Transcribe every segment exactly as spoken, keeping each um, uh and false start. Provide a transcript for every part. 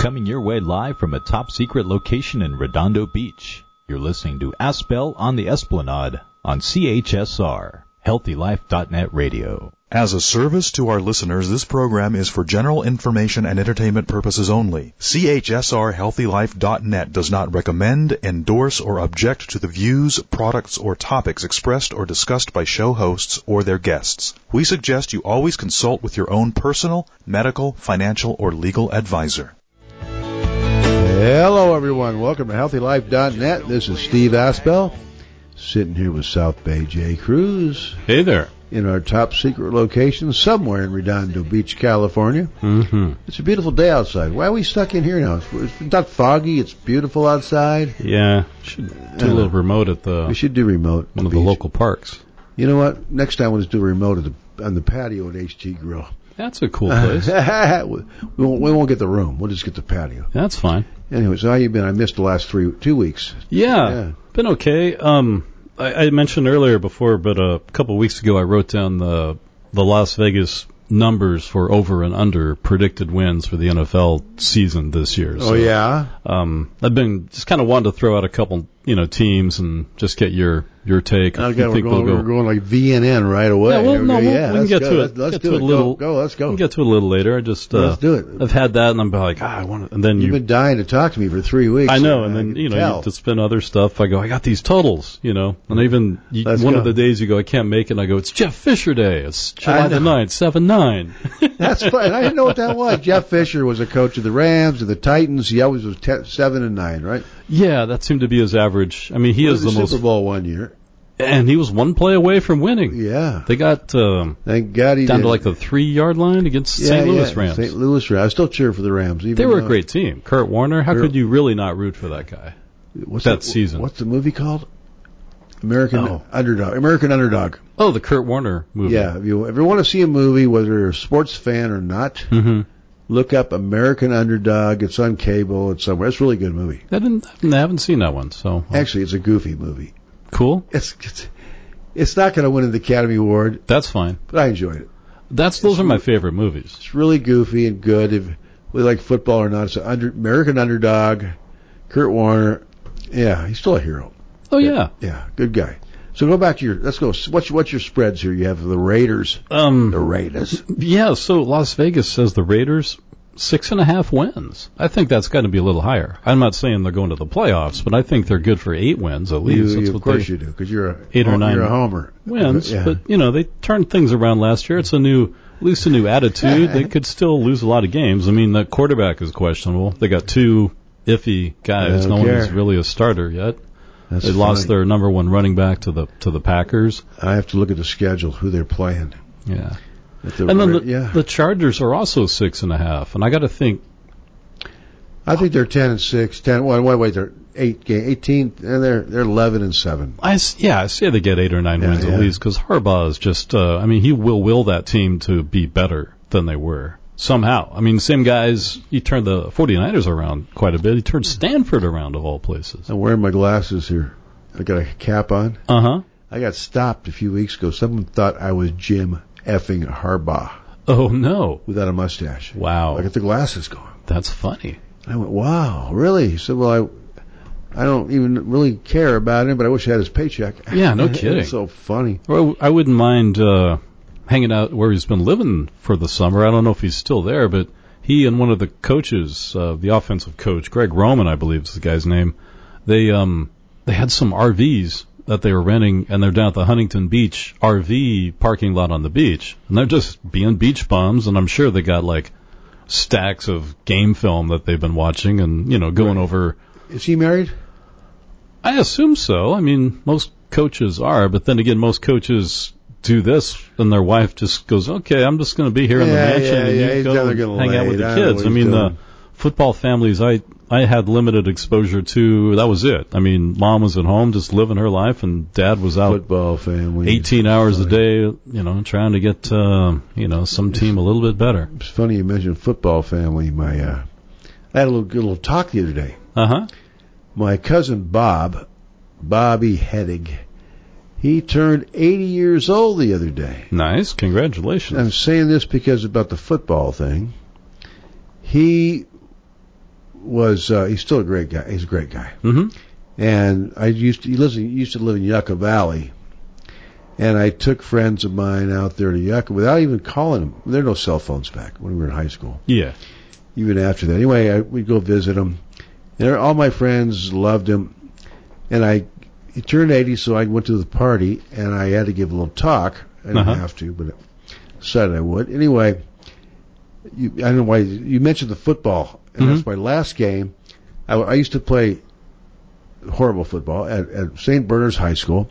coming your way live from a top-secret location in Redondo Beach. You're listening to Aspel on the Esplanade on C H S R, healthy life dot net radio. As a service to our listeners, this program is for general information and entertainment purposes only. C H S R healthy life dot net does not recommend, endorse, or object to the views, products, or topics expressed or discussed by show hosts or their guests. We suggest you always consult with your own personal, medical, financial, or legal advisor. Hello, everyone. Welcome to healthy life dot net. This is Steve Aspel, sitting here with South Bay J. Cruz. Hey there. In our top secret location somewhere in Redondo Beach, California. Mm-hmm. It's a beautiful day outside. Why are we stuck in here now? It's not foggy. It's beautiful outside. Yeah. Should do a little remote at the... We should do remote. One of beach. the local parks. You know what? Next time we'll just do a remote at the, on the patio at H T Grill. That's a cool place. we, won't, we won't get the room. We'll just get the patio. That's fine. Anyway, so how you been? I missed the last three, two weeks. Yeah. yeah. Been okay. Um... I mentioned earlier before, but a couple of weeks ago I wrote down the the Las Vegas numbers for over and under predicted wins for the N F L season this year. So, oh, yeah? Um, I've been just kind of wanting to throw out a couple, you know, teams and just get your, your take. Okay, we're going, go. we're going like V N N right away. Yeah, well, no, we'll, yeah, we can get go. to it. Let's, let's get do to it. A little, go, go, let's go. We can get to it a little later. I just, uh, let's do it. I've had that, and I'm like, ah, I want to, and then You've you, been dying to talk to me for three weeks. I know, and I then, you know, tell. you have to spin other stuff. I go, I got these totals, you know, and even you, one go. of the days you go, I can't make it, and I go, it's Jeff Fisher Day. It's July the ninth, seven nine. That's fine. I didn't know what that was. Jeff Fisher was a coach of the Rams and the Titans. He always was ten, seven and nine, right? Yeah, that seemed to be his average. I mean, he Won is the, the most Super Bowl one year, and he was one play away from winning. Yeah, they got um, thank God he down did. to like the three yard line against yeah, Saint Louis yeah. Rams. Saint Louis Rams. I still cheer for the Rams. Even they were though, a great team. Kurt Warner. How Kurt, could you really not root for that guy? What's that the, season? What's the movie called? American oh. Underdog. American Underdog. Oh, the Kurt Warner movie. Yeah, if you, if you want to see a movie, whether you're a sports fan or not, mm-hmm. look up American Underdog. It's on cable. It's somewhere. It's a really good movie. I didn't. I haven't seen that one. So actually, it's a goofy movie. Cool. It's it's, it's not going to win an Academy Award. That's fine. But I enjoyed it. That's those it's are my favorite movies. It's really goofy and good. If we like football or not, it's an under, American Underdog. Kurt Warner. Yeah, he's still a hero. Oh yeah. Yeah, good guy. So go back to your. Let's go. What's what's your spreads here? You have the Raiders. Um, the Raiders. Yeah. So Las Vegas says the Raiders six and a half wins. I think that's got to be a little higher. I'm not saying they're going to the playoffs, but I think they're good for eight wins at least. You, that's you, what of course they, you do, because you're a eight or nine you're a homer. Wins, yeah. But you know they turned things around last year. It's a new, at least a new attitude. They could still lose a lot of games. I mean, the quarterback is questionable. They got two iffy guys. No care. one is really a starter yet. That's they funny. lost their number one running back to the to the Packers. I have to look at the schedule, who they're playing. Yeah, the, and then the, yeah. the Chargers are also six and a half, and I got to think. I think they're ten and six. Ten. Wait, wait, wait they're eight game, eighteen, and they're they're eleven and seven. I yeah, I say they get eight or nine yeah, wins yeah. at least because Harbaugh is just. Uh, I mean, he will will that team to be better than they were. Somehow. I mean, same guys, he turned the 49ers around quite a bit. He turned Stanford around, of all places. I'm wearing my glasses here. I got a cap on. Uh-huh. I got stopped a few weeks ago. Someone thought I was Jim effing Harbaugh. Oh, no. Without a mustache. Wow. I got the glasses going. That's funny. I went, wow, really? He said, well, I I don't even really care about him, but I wish I had his paycheck. Yeah, no kidding. It's so funny. Well, I wouldn't mind... Uh, hanging out where he's been living for the summer. I don't know if he's still there, but he and one of the coaches, uh, the offensive coach, Greg Roman, I believe is the guy's name, they um they had some R Vs that they were renting, and they're down at the Huntington Beach R V parking lot on the beach, and they're just being beach bums, and I'm sure they got like stacks of game film that they've been watching and, you know, going over. Is he married? I assume so. I mean, most coaches are, but then again, most coaches do this, and their wife just goes, okay, I'm just going to be here in the yeah, mansion, yeah, and yeah, you go and hang lay. out with the I kids. I mean, doing. the football families I, I had limited exposure to, that was it. I mean, mom was at home just living her life, and dad was out football family. eighteen hours a day, you know, trying to get, uh, you know, some team a little bit better. It's funny you mentioned football family. My, uh, I had a little, little talk the other day. Uh-huh. My cousin Bob, Bobby Hedig, he turned eighty years old the other day. Nice. Congratulations. I'm saying this because about the football thing. He was uh, he's still a great guy. He's a great guy. Mm-hmm. And I used to, he lives in, used to live in Yucca Valley. And I took friends of mine out there to Yucca without even calling them. There were no cell phones back when we were in high school. Yeah. Even after that. Anyway, I, we'd go visit him. And all my friends loved him. And I, he turned eighty, so I went to the party, and I had to give a little talk. I didn't Uh-huh. have to, but I decided I would. Anyway, you, I don't know why, you mentioned the football. And Mhm. that's my last game. I, I used to play horrible football at, at Saint Bernard's High School.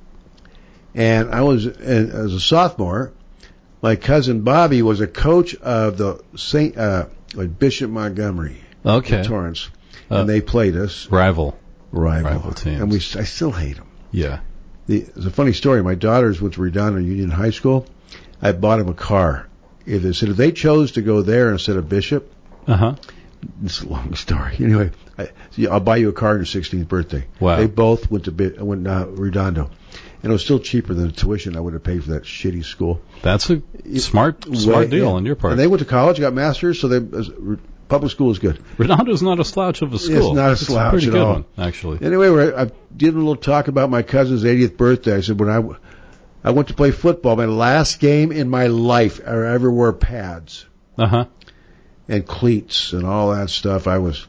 And I was, and as a sophomore, my cousin Bobby was a coach of the Saint uh, Bishop Montgomery Okay. in Torrance, Uh, and they played us Rival. rival, rival teams. and we I still hate them. Yeah. The, it's a funny story. My daughters went to Redondo Union High School. I bought them a car. If they said if they chose to go there instead of Bishop, Uh-huh. it's a long story. Anyway, I, so I'll buy you a car on your sixteenth birthday. Wow. They both went to Bi- went uh, Redondo. And it was still cheaper than the tuition I would have paid for that shitty school. That's a smart smart Way- deal yeah. on your part. And they went to college, got masters, so they uh, public school is good. Redondo's not a slouch of a school. It's not a slouch a pretty at good all. one, actually. Anyway, we're, I did a little talk about my cousin's eightieth birthday. I said when I, I went to play football, my last game in my life, I ever wore pads Uh-huh. and cleats and all that stuff. I was,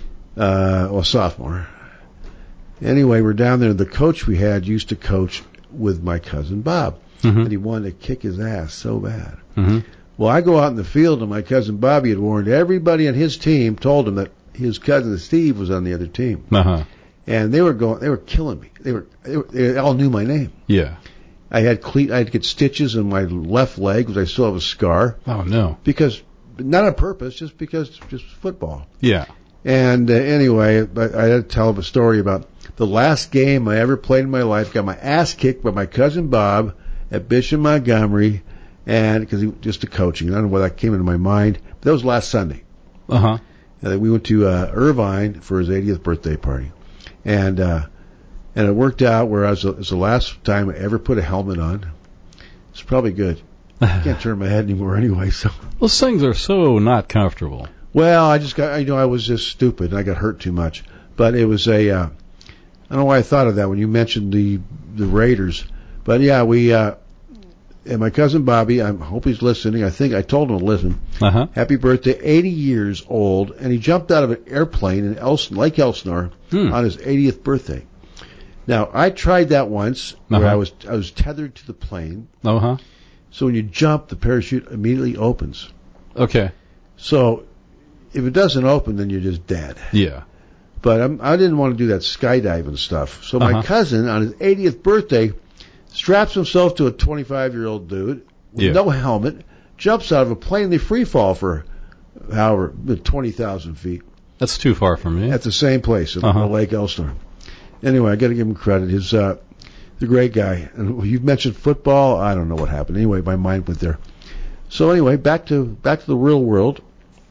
uh, well, sophomore. Anyway, we're down there. The coach we had used to coach with my cousin Bob, Mm-hmm. and he wanted to kick his ass so bad. Mm-hmm. Well, I go out in the field, and my cousin Bobby had warned everybody on his team, told him that his cousin Steve was on the other team, Uh-huh. and they were going, they were killing me. They were, they, were, they all knew my name. Yeah. I had cleat, I had to get stitches in my left leg because I still have a scar Oh, no. because, not on purpose, just because, just football. Yeah. And uh, anyway, I, I had to tell him a story about the last game I ever played in my life. Got my ass kicked by my cousin Bob at Bishop Montgomery, and because he just the coaching. I don't know why that came into my mind. But that was last Sunday. Uh-huh. And we went to uh, Irvine for his eightieth birthday party, and uh, and it worked out where I was. It's the last time I ever put a helmet on. It's probably good. I can't turn my head anymore anyway. So Those things are so not comfortable. well, I just got. You know, I was just stupid, and I got hurt too much. But it was a. Uh, I don't know why I thought of that when you mentioned the the Raiders. But yeah, we uh, and my cousin Bobby. I hope he's listening. I think I told him to listen. Uh-huh. Happy birthday, eighty years old, and he jumped out of an airplane in Elsin, Lake Elsinore Hmm. on his eightieth birthday. Now I tried that once where Uh-huh. I was I was tethered to the plane. Uh-huh. So when you jump, the parachute immediately opens. Okay. So if it doesn't open, then you're just dead. Yeah. But I'm, I didn't want to do that skydiving stuff. So my Uh-huh. cousin, on his eightieth birthday, straps himself to a twenty-five-year-old dude with Yeah. no helmet, jumps out of a plane, they free fall for, however, twenty thousand feet That's too far from me. at the same place in Uh-huh. Lake Elsinore. Anyway, I got to give him credit. His, uh, the great guy. And you've mentioned football. I don't know what happened. Anyway, my mind went there. So anyway, back to back to the real world.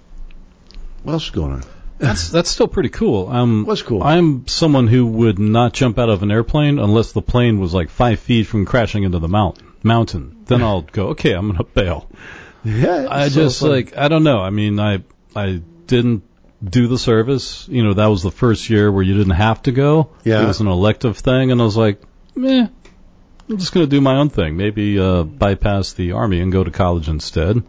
What else is going on? That's that's still pretty cool. Um, What's cool? I'm someone who would not jump out of an airplane unless the plane was like five feet from crashing into the mountain. Mountain. Then I'll go. Okay, I'm gonna bail. Yeah, I it's so just funny. like I don't know. I mean, I I didn't do the service. You know, that was the first year where you didn't have to go. Yeah. It was an elective thing, and I was like, meh. I'm just gonna do my own thing. Maybe uh, bypass the army and go to college instead.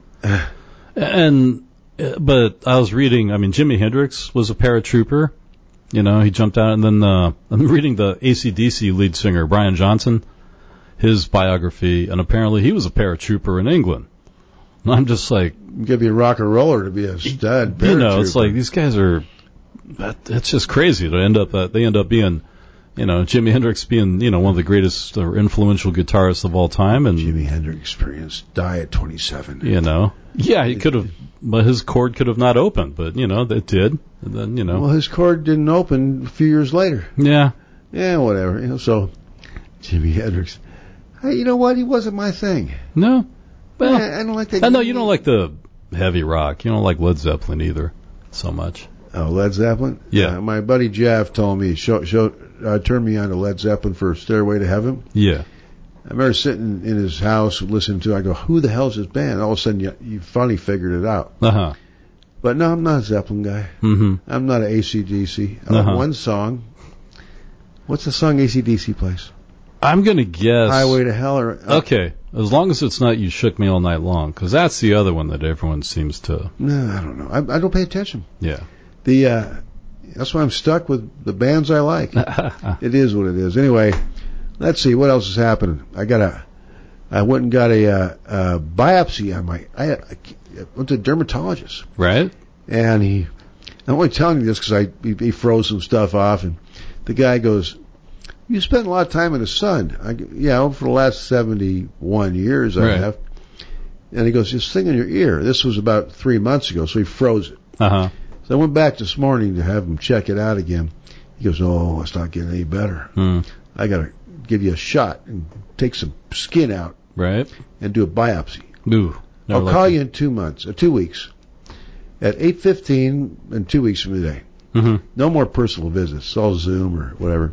and uh, but I was reading. I mean, Jimi Hendrix was a paratrooper. You know, he jumped out, and then uh, I'm reading the A C D C lead singer Brian Johnson, his biography, and apparently he was a paratrooper in England. And I'm just like, You gotta be a rock and roller to be a stud. you know, it's paratrooper. like these guys are. that- It's just crazy to end up. Uh, they end up being, you know, Jimi Hendrix being, you know, one of the greatest or influential guitarists of all time, and Jimi Hendrix experience. Die at twenty-seven. you know, yeah, he could have, but his chord could have not opened, but you know, it did, and then you know, Well, his cord didn't open a few years later. yeah, Yeah, whatever. You know, so Jimi Hendrix. Hey, you know what? He wasn't my thing. no, well, I, I don't like that. I know you don't like the heavy rock, you don't like Led Zeppelin either, so much. Oh, Led Zeppelin. Yeah. Uh, my buddy Jeff told me show show uh, turned me on to Led Zeppelin for Stairway to Heaven. Yeah, I remember sitting in his house listening to it. I go, who the hell's this band? All of a sudden, you, you finally figured it out. uh huh, But no, I'm not a Zeppelin guy. Mm-hmm. I'm not an A C D C. I Uh-huh. like one song. What's the song A C D C plays? I'm going to guess. Highway to Hell. Or, uh, Okay, as long as it's not You Shook Me All Night Long, because that's the other one that everyone seems to. No, I don't know. I, I don't pay attention. Yeah. The uh, That's why I'm stuck with the bands I like. It is what it is. Anyway, let's see what else is happening. I got a. I went and got a, uh, a biopsy on my. I, I went to a dermatologist. Right. And he. I'm only telling you this because I he, he froze some stuff off, and the guy goes, "You spent a lot of time in the sun." I, yeah, for the last seventy-one years I Right. have. And he goes, "This thing in your ear." This was about three months ago, so he froze it. Uh huh. So I went back this morning to have him check it out again. He goes, "Oh, it's not getting any better. Hmm. I got to give you a shot and take some skin out Right. and do a biopsy. Ooh. I'll call you in two months, or two weeks, at eight fifteen, and two weeks from today. Mm-hmm. No more personal visits. It's all Zoom or whatever."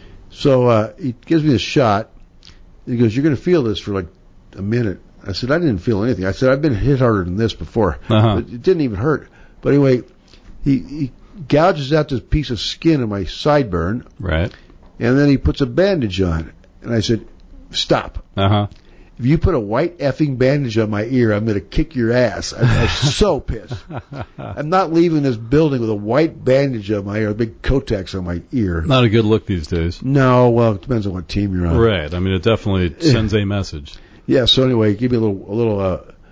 So uh, he gives me a shot. He goes, "You're going to feel this for like a minute." I said, "I didn't feel anything." I said, "I've been hit harder than this before." Uh-huh. But it didn't even hurt. But anyway, he, he gouges out this piece of skin in my sideburn, Right. and then he puts a bandage on. And I said, "Stop. Uh huh. If you put a white effing bandage on my ear, I'm going to kick your ass." I'm, I'm so pissed. I'm not leaving this building with a white bandage on my ear, a big Kotex on my ear. Not a good look these days. No, well, it depends on what team you're on. Right. I mean, it definitely sends a message. Yeah, so anyway, give me a little, a little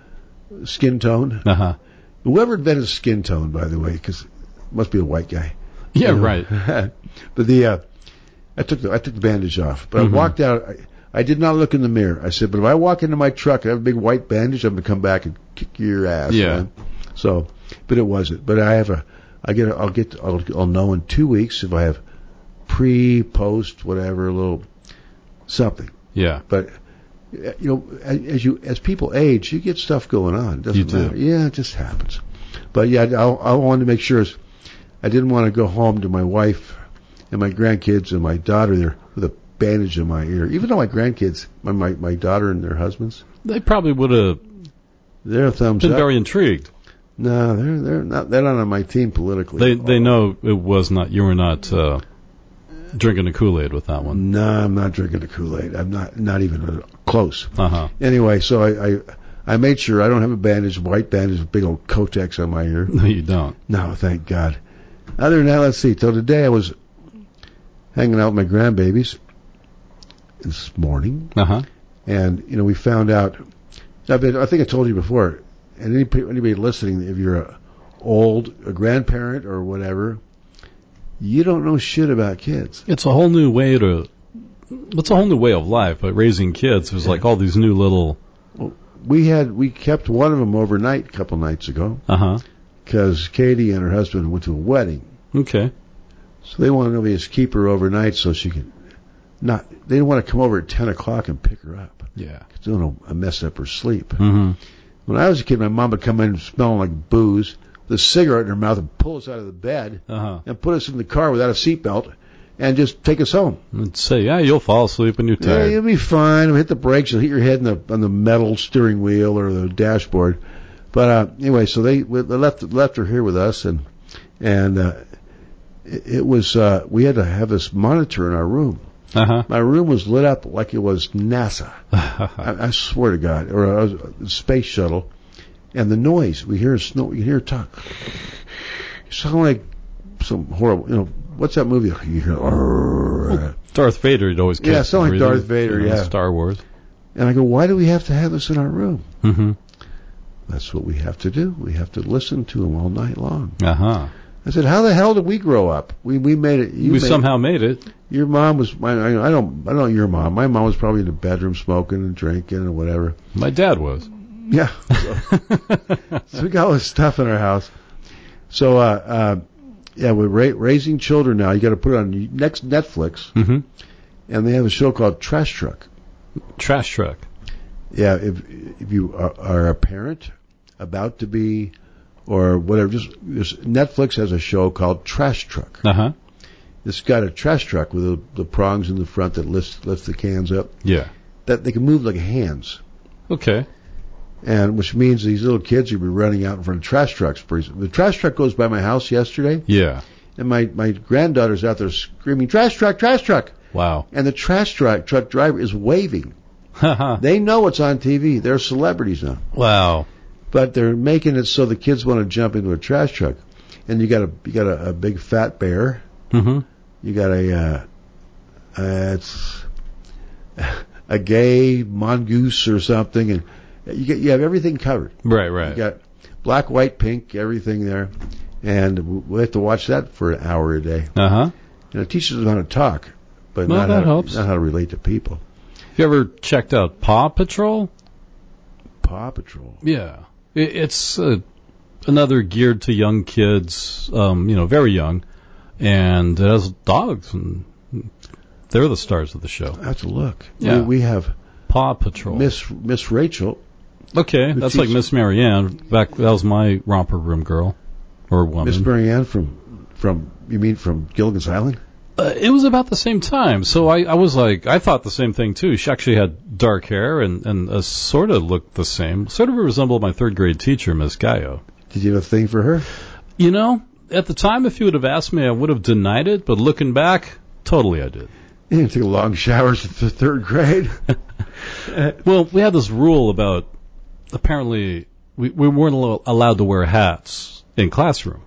uh, skin tone. Uh huh. Whoever invented skin tone, by the way, because it must be a white guy. Yeah. You know? Right. But the, uh, I took the, I took the bandage off, but Mhm. I walked out. I, I did not look in the mirror. I said, "But if I walk into my truck and have a big white bandage, I'm going to come back and kick your ass." Yeah. Man. So, but it wasn't. But I have a, I get, a, I'll get, I'll, I'll know in two weeks if I have pre, post, whatever, a little something. Yeah. But you know, as you as people age, you get stuff going on. It doesn't You do. matter. Yeah, it just happens. But yeah, I, I wanted to make sure. I didn't want to go home to my wife and my grandkids and my daughter there with a bandage in my ear. Even though my grandkids, my my, my daughter and their husbands, They probably would have they're thumbs been up. very intrigued. No, they're they're not. They're not on my team politically. They they know it was not. You were not uh, drinking the Kool-Aid with that one. No, I'm not drinking the Kool-Aid. I'm not not even close. Uh huh. Anyway, so I, I I made sure I don't have a bandage, white bandage, with big old Kotex on my ear. No, you don't. No, thank God. Other than that, let's see. Till today, I was hanging out with my grandbabies this morning, Uh huh. and you know we found out. I've been, I think I told you before, and any, anybody listening, if you're a old, a grandparent or whatever, you don't know shit about kids. It's a whole new way to. It's a whole new way of life. But raising kids, there's like all these new little. We had we kept one of them overnight a couple nights ago Uh huh. because Katie and her husband went to a wedding. Okay. So they wanted nobody to keep her overnight so she could not. They didn't want to come over at ten o'clock and pick her up. Yeah. Because they don't want to mess up her sleep. Mm-hmm. When I was a kid, my mom would come in smelling like booze, with a cigarette in her mouth, and pull us out of the bed Uh huh. and put us in the car without a seatbelt and just take us home. Let's say, yeah, you'll fall asleep when you're Yeah, tired. you'll be fine. Hit the brakes. You'll hit your head in the on the metal steering wheel or the dashboard. But uh, anyway, so they, they left left her here with us, and and uh, it, it was uh, we had to have this monitor in our room. Uh huh. My room was lit up like it was NASA. I, I swear to God, or a space shuttle, and the noise we hear, snow, you hear her talk. You sound like some horrible. You know what's that movie? You hear, "Arr." Darth Vader, you'd always Yeah, catch sound like everything, Darth Vader, you know, yeah. Star Wars. And I go, why do we have to have this in our room? Mm-hmm. That's what we have to do. We have to listen to them all night long. Uh huh. I said, how the hell did we grow up? We we made it. You We made somehow made it. Your mom was. I, I don't. I don't know your mom. My mom was probably in the bedroom smoking and drinking and whatever. My dad was. Yeah. So, so we got all this stuff in our house. So, uh, uh, yeah, we're ra- raising children now. You got to put it on next Netflix, Mm-hmm. and they have a show called Trash Truck. Trash truck. Yeah, if if you are, are a parent about to be, or whatever, just, just Netflix has a show called Trash Truck. Uh huh. It's got a trash truck with the, the prongs in the front that lifts lifts the cans up. Yeah. That they can move like hands. Okay. and which means these little kids will be running out in front of trash trucks. The trash truck goes by my house yesterday. Yeah. And my, my granddaughter's out there screaming, trash truck, trash truck. Wow. And the trash truck, truck driver is waving. They know it's on T V. They're celebrities now. Wow. But they're making it so the kids want to jump into a trash truck. And you got a you got a, a big fat bear. Mm-hmm. You got a uh, uh, it's a gay mongoose or something, and you get you have everything covered. Right, right. You got black, white, pink, everything there, and we have to watch that for an hour a day. Uh huh. And it teaches them how to talk, but well, not, that how to, helps. not how to relate to people. Have you ever checked out Paw Patrol? Paw Patrol. Yeah, it, it's uh, another geared to young kids, um, you know, very young, and it has dogs, and they're the stars of the show. I have to look. Yeah. We, we have Paw Patrol. Miss Miss Rachel. Okay, that's like Miss Marianne. Back that was my romper room girl, or woman. Miss Marianne from from you mean from Gilligan's Island? Uh, it was about the same time, so I, I was like, I thought the same thing too. She actually had dark hair and and uh, sort of looked the same, sort of resembled my third grade teacher, Miss Gallo. Did you have a thing for her? You know, at the time, if you would have asked me, I would have denied it. But looking back, totally, I did. You didn't take long showers in the third grade. Well, we had this rule about apparently we, we weren't al- allowed to wear hats in classroom,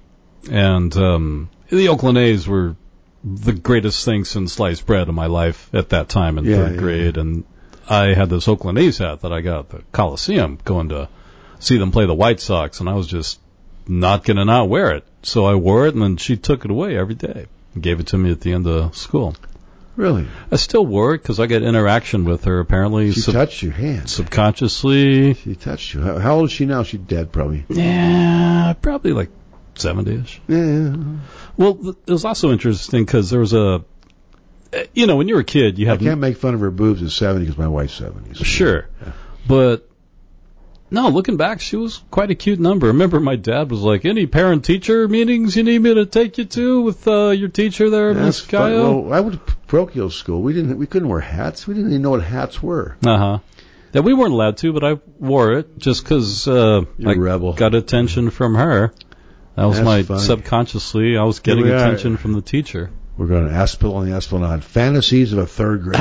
and um, the Oakland A's were the greatest thing since sliced bread in my life at that time in Yeah, third yeah, grade, and I had this Oakland A's hat that I got at the Coliseum going to see them play the White Sox, and I was just not going to not wear it. So I wore it, and then she took it away every day and gave it to me at the end of school. Really? I still wore it because I got interaction with her, apparently. She sub- touched your hand. Subconsciously. She touched you. How, how old is she now? She's dead, probably. Yeah, probably like seventy-ish. Yeah. Well, th- it was also interesting because there was a, you know, when you're a kid, you I have... can't make fun of her boobs at seventy because my wife's seventy. So Sure. Yeah. But, no, looking back, she was quite a cute number. I remember my dad was like, any parent-teacher meetings you need me to take you to with uh, your teacher there, Miss That's fun. Gallo? Well, I went to parochial school. We didn't. We couldn't wear hats. We didn't even know what hats were. Uh-huh. Yeah, we weren't allowed to, but I wore it just because uh, You're I a rebel. got attention from her. That was That's my funny. subconsciously, I was getting Here we are. attention from the teacher. We're going to Aspel on the Esplanade. Fantasies of a third grade.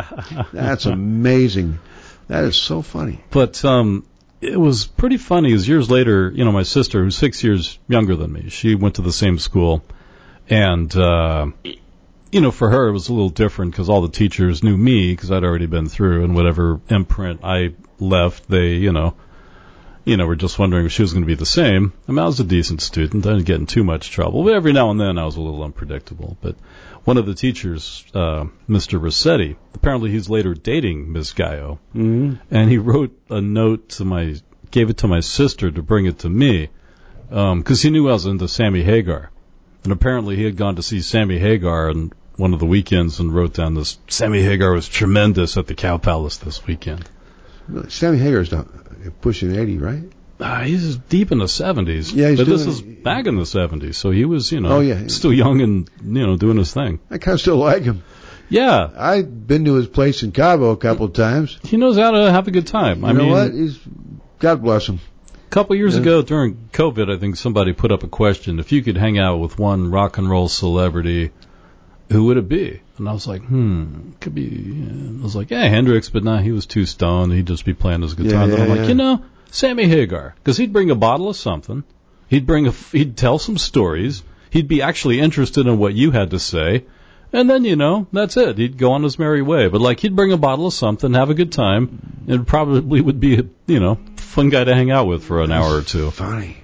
That's amazing. That is so funny. But um, it was pretty funny because years later, you know, my sister, who's six years younger than me, she went to the same school. And, uh, you know, for her it was a little different because all the teachers knew me because I'd already been through, and whatever imprint I left, they, you know, you know, were just wondering if she was going to be the same. I mean, I was a decent student. I didn't get in too much trouble. But every now and then I was a little unpredictable. But one of the teachers, uh, Mister Rossetti, apparently he's later dating Miss Gallo. Mm-hmm. And he wrote a note to my, gave it to my sister to bring it to me, um, cause he knew I was into Sammy Hagar. And apparently he had gone to see Sammy Hagar on one of the weekends and wrote down this, Sammy Hagar was tremendous at the Cow Palace this weekend. Sammy Hagar's not pushing eighty, right? Uh, he's deep in the seventies. Yeah, he's but this doing- is back in the seventies, so he was, you know, Oh, yeah. still young and, you know, doing his thing. I kind of still like him. Yeah, I've been to his place in Cabo a couple of times. he knows how to have a good time. You I know mean, what? He's God bless him. a couple years Yeah. ago during COVID, I think somebody put up a question: if you could hang out with one rock and roll celebrity, who would it be? And I was like, hmm, could be. Yeah. I was like, yeah, Hendrix, but nah, he was too stoned. He'd just be playing his guitar. Yeah, and then yeah, I'm like, yeah. you know, Sammy Hagar, because he'd bring a bottle of something. He'd bring a, he'd tell some stories. He'd be actually interested in what you had to say. And then, you know, that's it. He'd go on his merry way. But, like, he'd bring a bottle of something, have a good time, and probably would be, a, you know, fun guy to hang out with for an hour or two. Funny.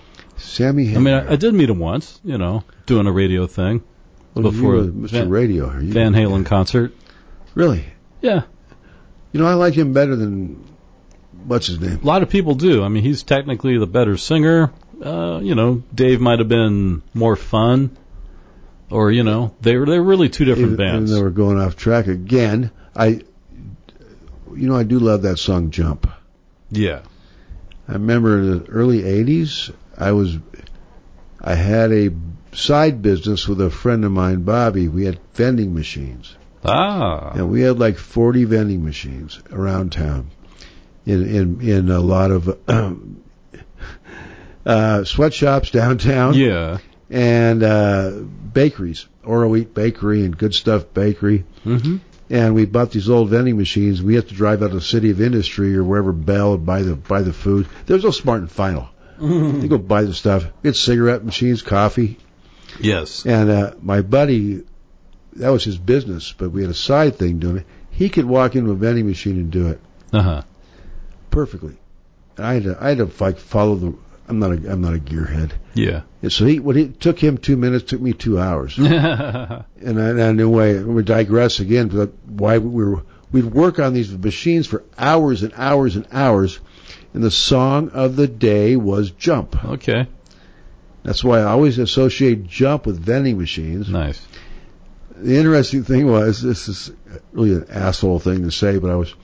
Sammy Hagar. I mean, I, I did meet him once, you know, doing a radio thing Well, before you were Mister Van, Radio. Are you? Van Halen concert. Really? Yeah, You know, I like him better than what's his name? a lot of people do. I mean, he's technically the better singer. Uh, you know, Dave might have been more fun. Or, you know, they were, they were really two different even, bands. Even though we're going off track again, I, you know, I do love that song "Jump." Yeah. I remember in the early eighties, I was, I had a side business with a friend of mine, Bobby. We had vending machines. Ah. And we had like forty vending machines around town. in in, in a lot of um, uh, sweatshops downtown. Yeah. And uh, bakeries, Oro Wheat Bakery and Good Stuff Bakery. Mm-hmm. And we bought these old vending machines. We had to drive out of the City of Industry or wherever Bell and buy the buy the food. There was no Smart and Final. Mm-hmm. You go buy the stuff. We had cigarette machines, coffee. Yes. And uh, my buddy, that was his business, but we had a side thing doing it. He could walk into a vending machine and do it uh-huh. perfectly. I had to, I had to like follow the. I'm not a I'm not a gearhead. Yeah. And so he what it took him two minutes took me two hours. and I, and I knew why we digress again. But why we were we'd work on these machines for hours and hours and hours, and the song of the day was Jump. Okay. That's why I always associate Jump with vending machines. Nice. The interesting thing was, this is really an asshole thing to say, but I was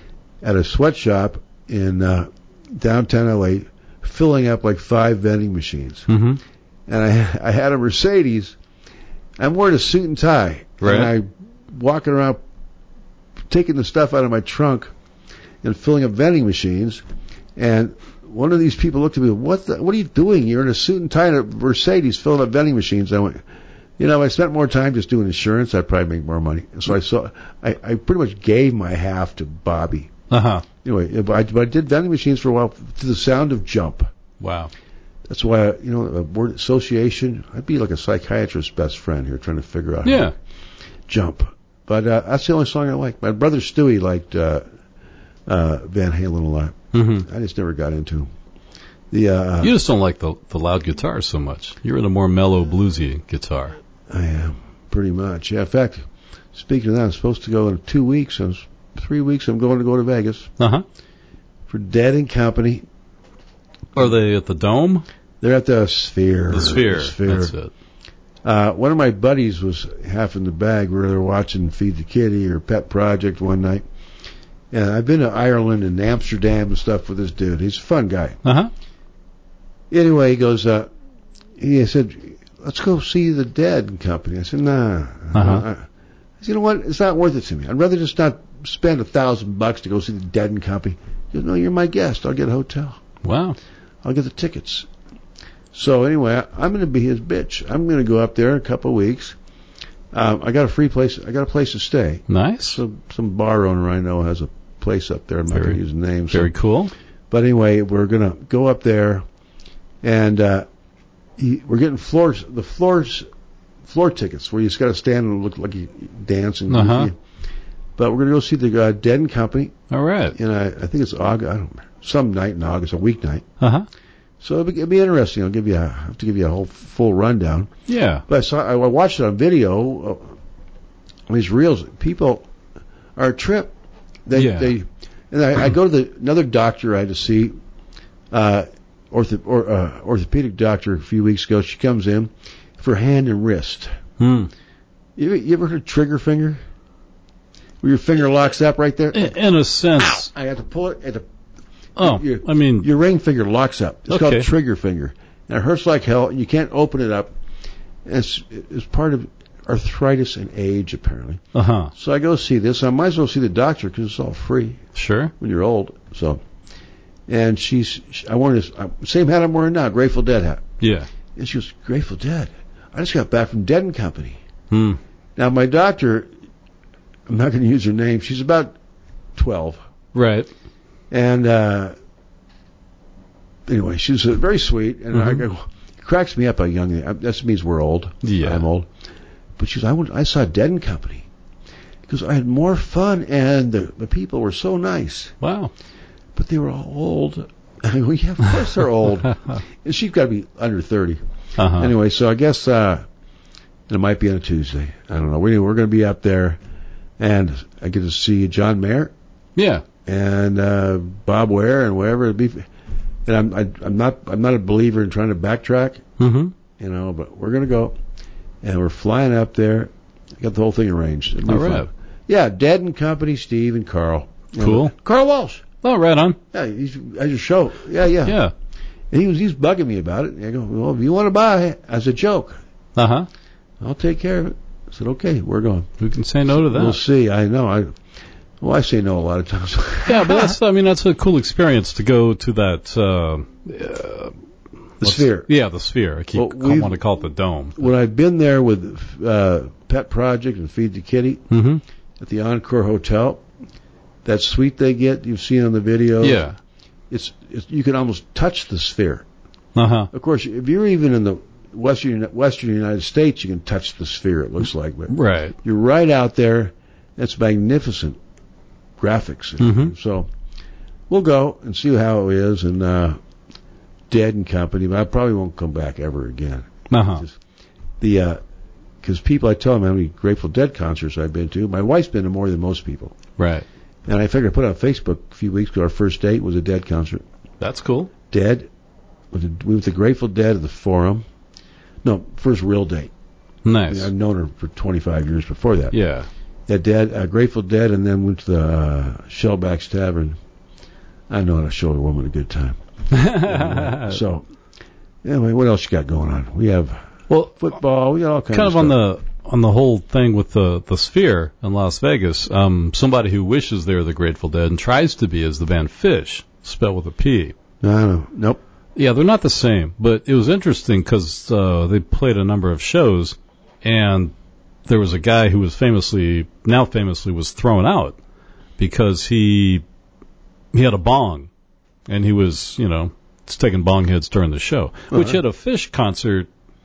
at a sweatshop in uh, downtown L A filling up like five vending machines. Mm-hmm. And I I had a Mercedes. I'm wearing a suit and tie. Right. And I walking around taking the stuff out of my trunk and filling up vending machines. And one of these people looked at me, what the, what are you doing? You're in a suit and tie in a Mercedes filling up vending machines. I went, you know, if I spent more time just doing insurance, I'd probably make more money. And so I saw, I, I pretty much gave my half to Bobby. Uh-huh. Anyway, but I, but I did vending machines for a while to the sound of Jump. Wow. That's why, I, you know, a word association, I'd be like a psychiatrist's best friend here trying to figure out yeah. how to Jump. But uh, that's the only song I like. My brother Stewie liked uh, uh, Van Halen a lot. Mm-hmm. I just never got into the. Uh, you just don't like the the loud guitar so much. You're in a more mellow, bluesy guitar. I am, pretty much. Yeah, in fact, speaking of that, I'm supposed to go in two weeks. I was, three weeks, I'm going to go to Vegas. Uh-huh. For Dead and Company. Are they at the Dome? They're at the Sphere. The Sphere. The Sphere. That's it. Uh, one of my buddies was half in the bag. We were watching Feed the Kitty or Pet Project one night. And I've been to Ireland and Amsterdam and stuff with this dude. He's a fun guy. Uh-huh. Anyway, he goes, uh, he said, let's go see the Dead and Company. I said, nah. Uh-huh. I said, you know what? It's not worth it to me. I'd rather just not spend a thousand bucks to go see the Dead and Company. He goes, no, you're my guest. I'll get a hotel. Wow. I'll get the tickets. So anyway, I, I'm going to be his bitch. I'm going to go up there in a couple of weeks. Um, I got a free place. I got a place to stay. Nice. So some bar owner I know has a place up there. I'm not going to use the name. So. Very cool. But anyway, we're going to go up there, and uh, he, we're getting floors. The floors, floor tickets where you just got to stand and look like you dance and. Uh-huh. But we're going to go see the uh, Dead and Company. All right. And I, I think it's August. I don't remember. Some night in August, a weeknight. Uh huh. So it'll be, it'll be interesting. I'll give you a, I have to give you a whole full rundown. Yeah. But I saw, I watched it on video. Uh, these reels, people are a trip. They, yeah. they, and I, I go to the another doctor I had to see, uh, ortho, or, uh, orthopedic doctor a few weeks ago. She comes in for hand and wrist. Hmm. You, you ever heard of trigger finger? Where your finger locks up right there? In, in a sense. Ow! I had to pull it. I had to, oh, your, I mean. Your ring finger locks up. It's okay. called trigger finger. And it hurts like hell, and you can't open it up. And it's, it's part of arthritis and age, apparently. Uh-huh. So I go see this. I might as well see the doctor because it's all free. Sure. When you're old. So, and she's, she, I wear this, uh, same hat I'm wearing now, Grateful Dead hat. Yeah. And she goes, Grateful Dead? I just got back from Dead and Company. Hmm. Now, my doctor, I'm not going to use her name. She's about twelve. Right. And, uh, anyway, she's uh, very sweet. And mm-hmm. I go, it cracks me up how young they are. That means we're old. Yeah. I'm old. But she goes, I, went, I saw Dead and Company. Because I had more fun and the, the people were so nice. Wow. But they were all old. I go, yeah, of course they're old. And she's got to be under thirty. Uh-huh. Anyway, so I guess, uh, it might be on a Tuesday. I don't know. We're, we're going to be up there. And I get to see John Mayer. Yeah. And uh, Bob Ware and whatever it be. And I'm I, I'm not I'm not a believer in trying to backtrack. Mm-hmm. You know, but we're gonna go, and we're flying up there. Got the whole thing arranged. It'll be All fun. right. Yeah, Dead and Company, Steve and Carl. Cool. And, uh, Carl Walsh. Oh, right on. Yeah, he's at your show. Yeah, yeah. Yeah. And he was he's bugging me about it. And I go, well, if you want to buy as a joke, uh huh, I'll take care of it. I said, okay, we're going. Who can say no to that? We'll see. I know. I Well, I say no a lot of times. Yeah, but that's, I mean, that's a cool experience to go to that, uh, uh the Sphere. Yeah, the Sphere. I keep, Well, I want to call it the Dome. When I've been there with uh, Pet Project and Feed the Kitty Mm-hmm. at the Encore Hotel, that suite they get, you've seen on the video. Yeah. It's, it's you can almost touch the Sphere. Uh-huh. Of course, if you're even in the western Western United States, you can touch the Sphere. It looks like, but Right. you're right out there. That's magnificent graphics. Mm-hmm. So we'll go and see how it is, and uh, Dead and Company. But I probably won't come back ever again. Uh-huh. Just the because uh, people, I tell them how many Grateful Dead concerts I've been to. My wife's been to more than most people. Right. And I figured I put on Facebook a few weeks ago. Our first date was a Dead concert. That's cool. Dead. We went to Grateful Dead at the Forum. No, first real date. Nice. I mean, I've known her for twenty-five years before that. Yeah. That Dead, uh, Grateful Dead, and then went to the uh, Shellback's Tavern. I know how to show a woman a good time. Anyway, so, anyway, what else you got going on? We have well, football. We got all kinds kind of of on stuff. the on the whole thing with the the Sphere in Las Vegas. Um, somebody who wishes they're the Grateful Dead and tries to be is the band Fish, spelled with a P. No, no, nope. Yeah, they're not the same, but it was interesting because uh, they played a number of shows, and there was a guy who was famously, now famously, was thrown out because he he had a bong, and he was, you know, taking bong hits during the show, uh-huh. which at a Fish concert,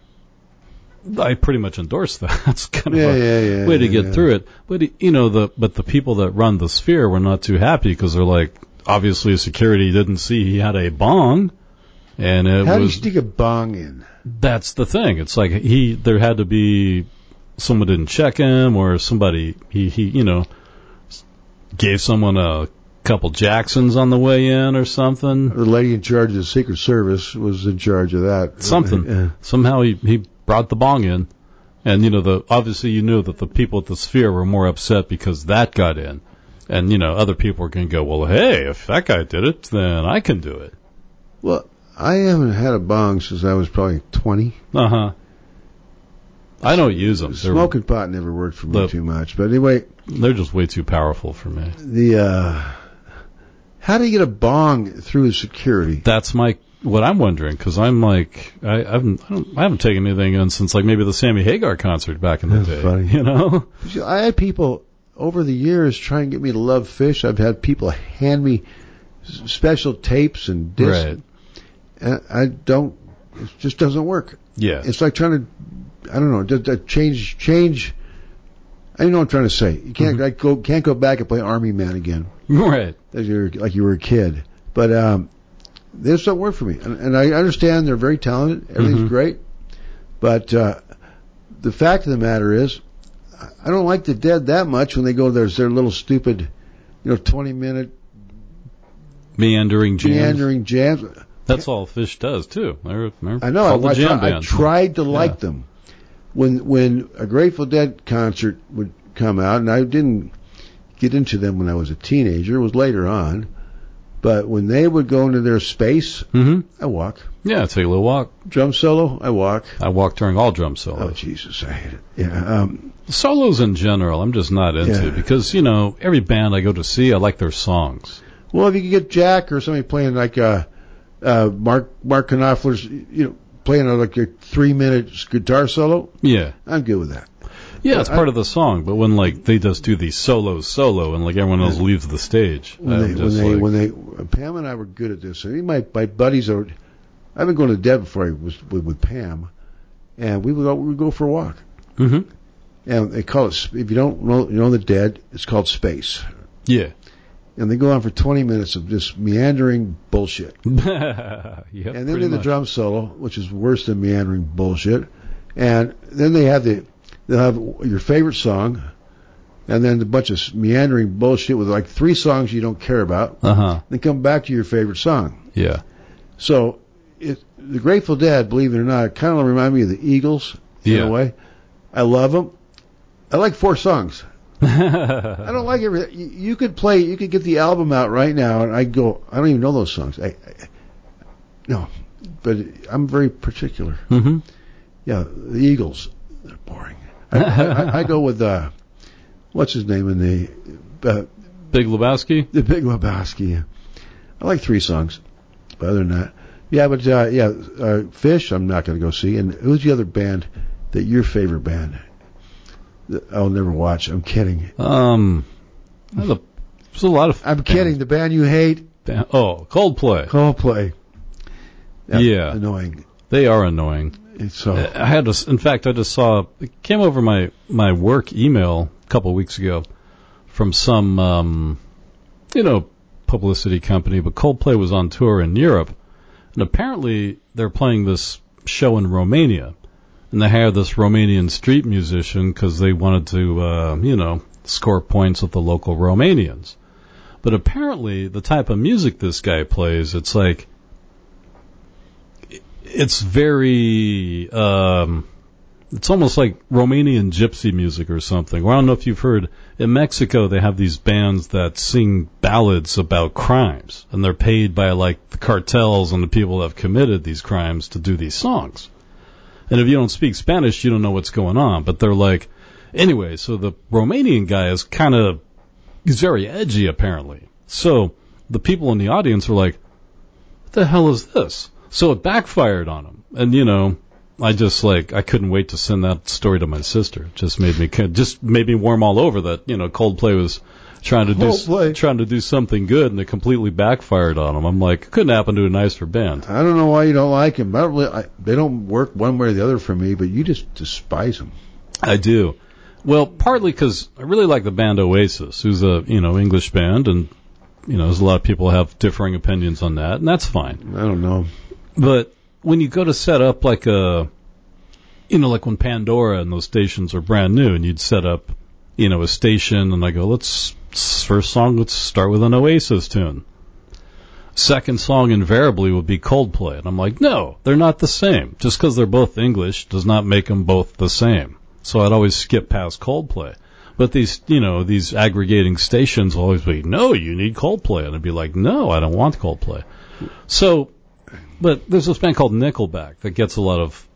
I pretty much endorse that. That's kind of yeah, a yeah, yeah, way to yeah, get yeah. through it. But you know, the but the people that run the Sphere were not too happy because they're like, obviously security didn't see he had a bong. And it How was, do you stick a bong in? That's the thing. It's like he, there had to be someone didn't check him, or somebody he, he, you know, gave someone a couple Jacksons on the way in or something. The lady in charge of the Secret Service was in charge of that. Something. Yeah. Somehow he he brought the bong in, and you know the obviously you knew that the people at the Sphere were more upset because that got in, and you know other people were going to go, well, hey, if that guy did it, then I can do it. Well. I haven't had a bong since I was probably twenty. Uh huh. I don't use them. They're, Smoking pot never worked for me the, too much. But anyway, they're just way too powerful for me. The uh, how do you get a bong through security? That's my what I'm wondering because I'm like I, I haven't I, don't, I haven't taken anything in since like maybe the Sammy Hagar concert back in the That's day. Funny. You know, I had people over the years try and get me to love Fish. I've had people hand me special tapes and discs. Right. And I don't. It just doesn't work. Yeah. It's like trying to. I don't know. Just, uh, change. Change. I know what I'm trying to say. You can't Mm-hmm. like, go. Can't go back and play Army Man again. Right. Like you're like you were a kid. But um, this don't work for me. And, and I understand they're very talented. Everything's Mm-hmm. great. But uh, the fact of the matter is, I don't like the Dead that much when they go there's their little stupid, you know, twenty minute Meandering jams. meandering jams. That's all Fish does too. They're, they're I know. called I, the jam I, I band. tried to like Yeah. them. When when a Grateful Dead concert would come out, and I didn't get into them when I was a teenager. It was later on. But when they would go into their space, Mm-hmm. I walk. Yeah, take a little walk. Drum solo, I walk. I walk during all drum Oh, solos. Jesus, I hate it. Yeah. Um, Solos in general, I'm just not into Yeah. because you know every band I go to see, I like their songs. well, if you could get Jack or somebody playing like uh, uh, Mark Mark Knopfler's, you know, playing a, like a three minute guitar solo, Yeah. I'm good with that. Yeah, it's I- part of the song, but when like they just do these solos solo and like everyone else leaves the stage, When I'm they, when just they, like, when they, Pam and I were good at this. I mean, my my buddies are. I've been going to Dead before I was with, with Pam, and we would go, we would go for a walk. hmm And they call it. If you don't know, you know the Dead, it's called Space. yeah, And they go on for twenty minutes of just meandering bullshit. yeah, And then pretty do the much. drum solo, which is worse than meandering bullshit. And then they have the they'll have your favorite song, and then a bunch of meandering bullshit with like three songs you don't care about. Uh huh. Then come back to your favorite song. Yeah. So it, the Grateful Dead, believe it or not, kind of remind me of the Eagles in Yeah. a way. I love them. I like four songs. I don't like every. You, you could play. You could get the album out right now, and I go. I don't even know those songs. I, I, no, but I'm very particular. hmm Yeah, the Eagles. They're boring. I, I, I go with uh, what's his name in the uh, Big Lebowski? The Big Lebowski. Yeah. I like three songs. But other than that, yeah, but uh, yeah, uh, Fish. I'm not going to go see. And who's the other band that your favorite band? That I'll never watch. I'm kidding. Um, there's a lot of. I'm bands. kidding. The band you hate. Band, oh, Coldplay. Coldplay. That's yeah, annoying. They are annoying. It's so. I had to. In fact, I just saw. It came over my my work email a couple of weeks ago from some, um, you know, publicity company. But Coldplay was on tour in Europe, and apparently they're playing this show in Romania, and they hired this Romanian street musician because they wanted to, uh, you know, score points with the local Romanians. But apparently, the type of music this guy plays, it's like. It's very, um, it's almost like Romanian gypsy music or something. Well, I don't know if you've heard, in Mexico they have these bands that sing ballads about crimes, and they're paid by like the cartels and the people that have committed these crimes to do these songs. And if you don't speak Spanish, you don't know what's going on. But they're like, anyway, so the Romanian guy is kind of, he's very edgy apparently. So the people in the audience were like, what the hell is this? So it backfired on him. And, you know, I just, like, I couldn't wait to send that story to my sister. It just made me, just made me warm all over that, you know, Coldplay was trying to do, Coldplay. trying to do something good, and it completely backfired on him. I'm like, it couldn't happen to a nicer band. I don't know why you don't like him. I don't really, I, they don't work one way or the other for me, but you just despise them. I do. Well, partly because I really like the band Oasis, who's a, you know, English band, and, you know, there's a lot of people have differing opinions on that, and that's fine. I don't know. But when you go to set up like a, you know, like when Pandora and those stations are brand new, and you'd set up, you know, a station, and I go, let's, first song, let's start with an Oasis tune. Second song invariably would be Coldplay. And I'm like, no, they're not the same. Just because they're both English does not make them both the same. So I'd always skip past Coldplay. But these, you know, these aggregating stations will always be, no, you need Coldplay. And I'd be like, no, I don't want Coldplay. So, but there's this band called Nickelback that gets a lot of,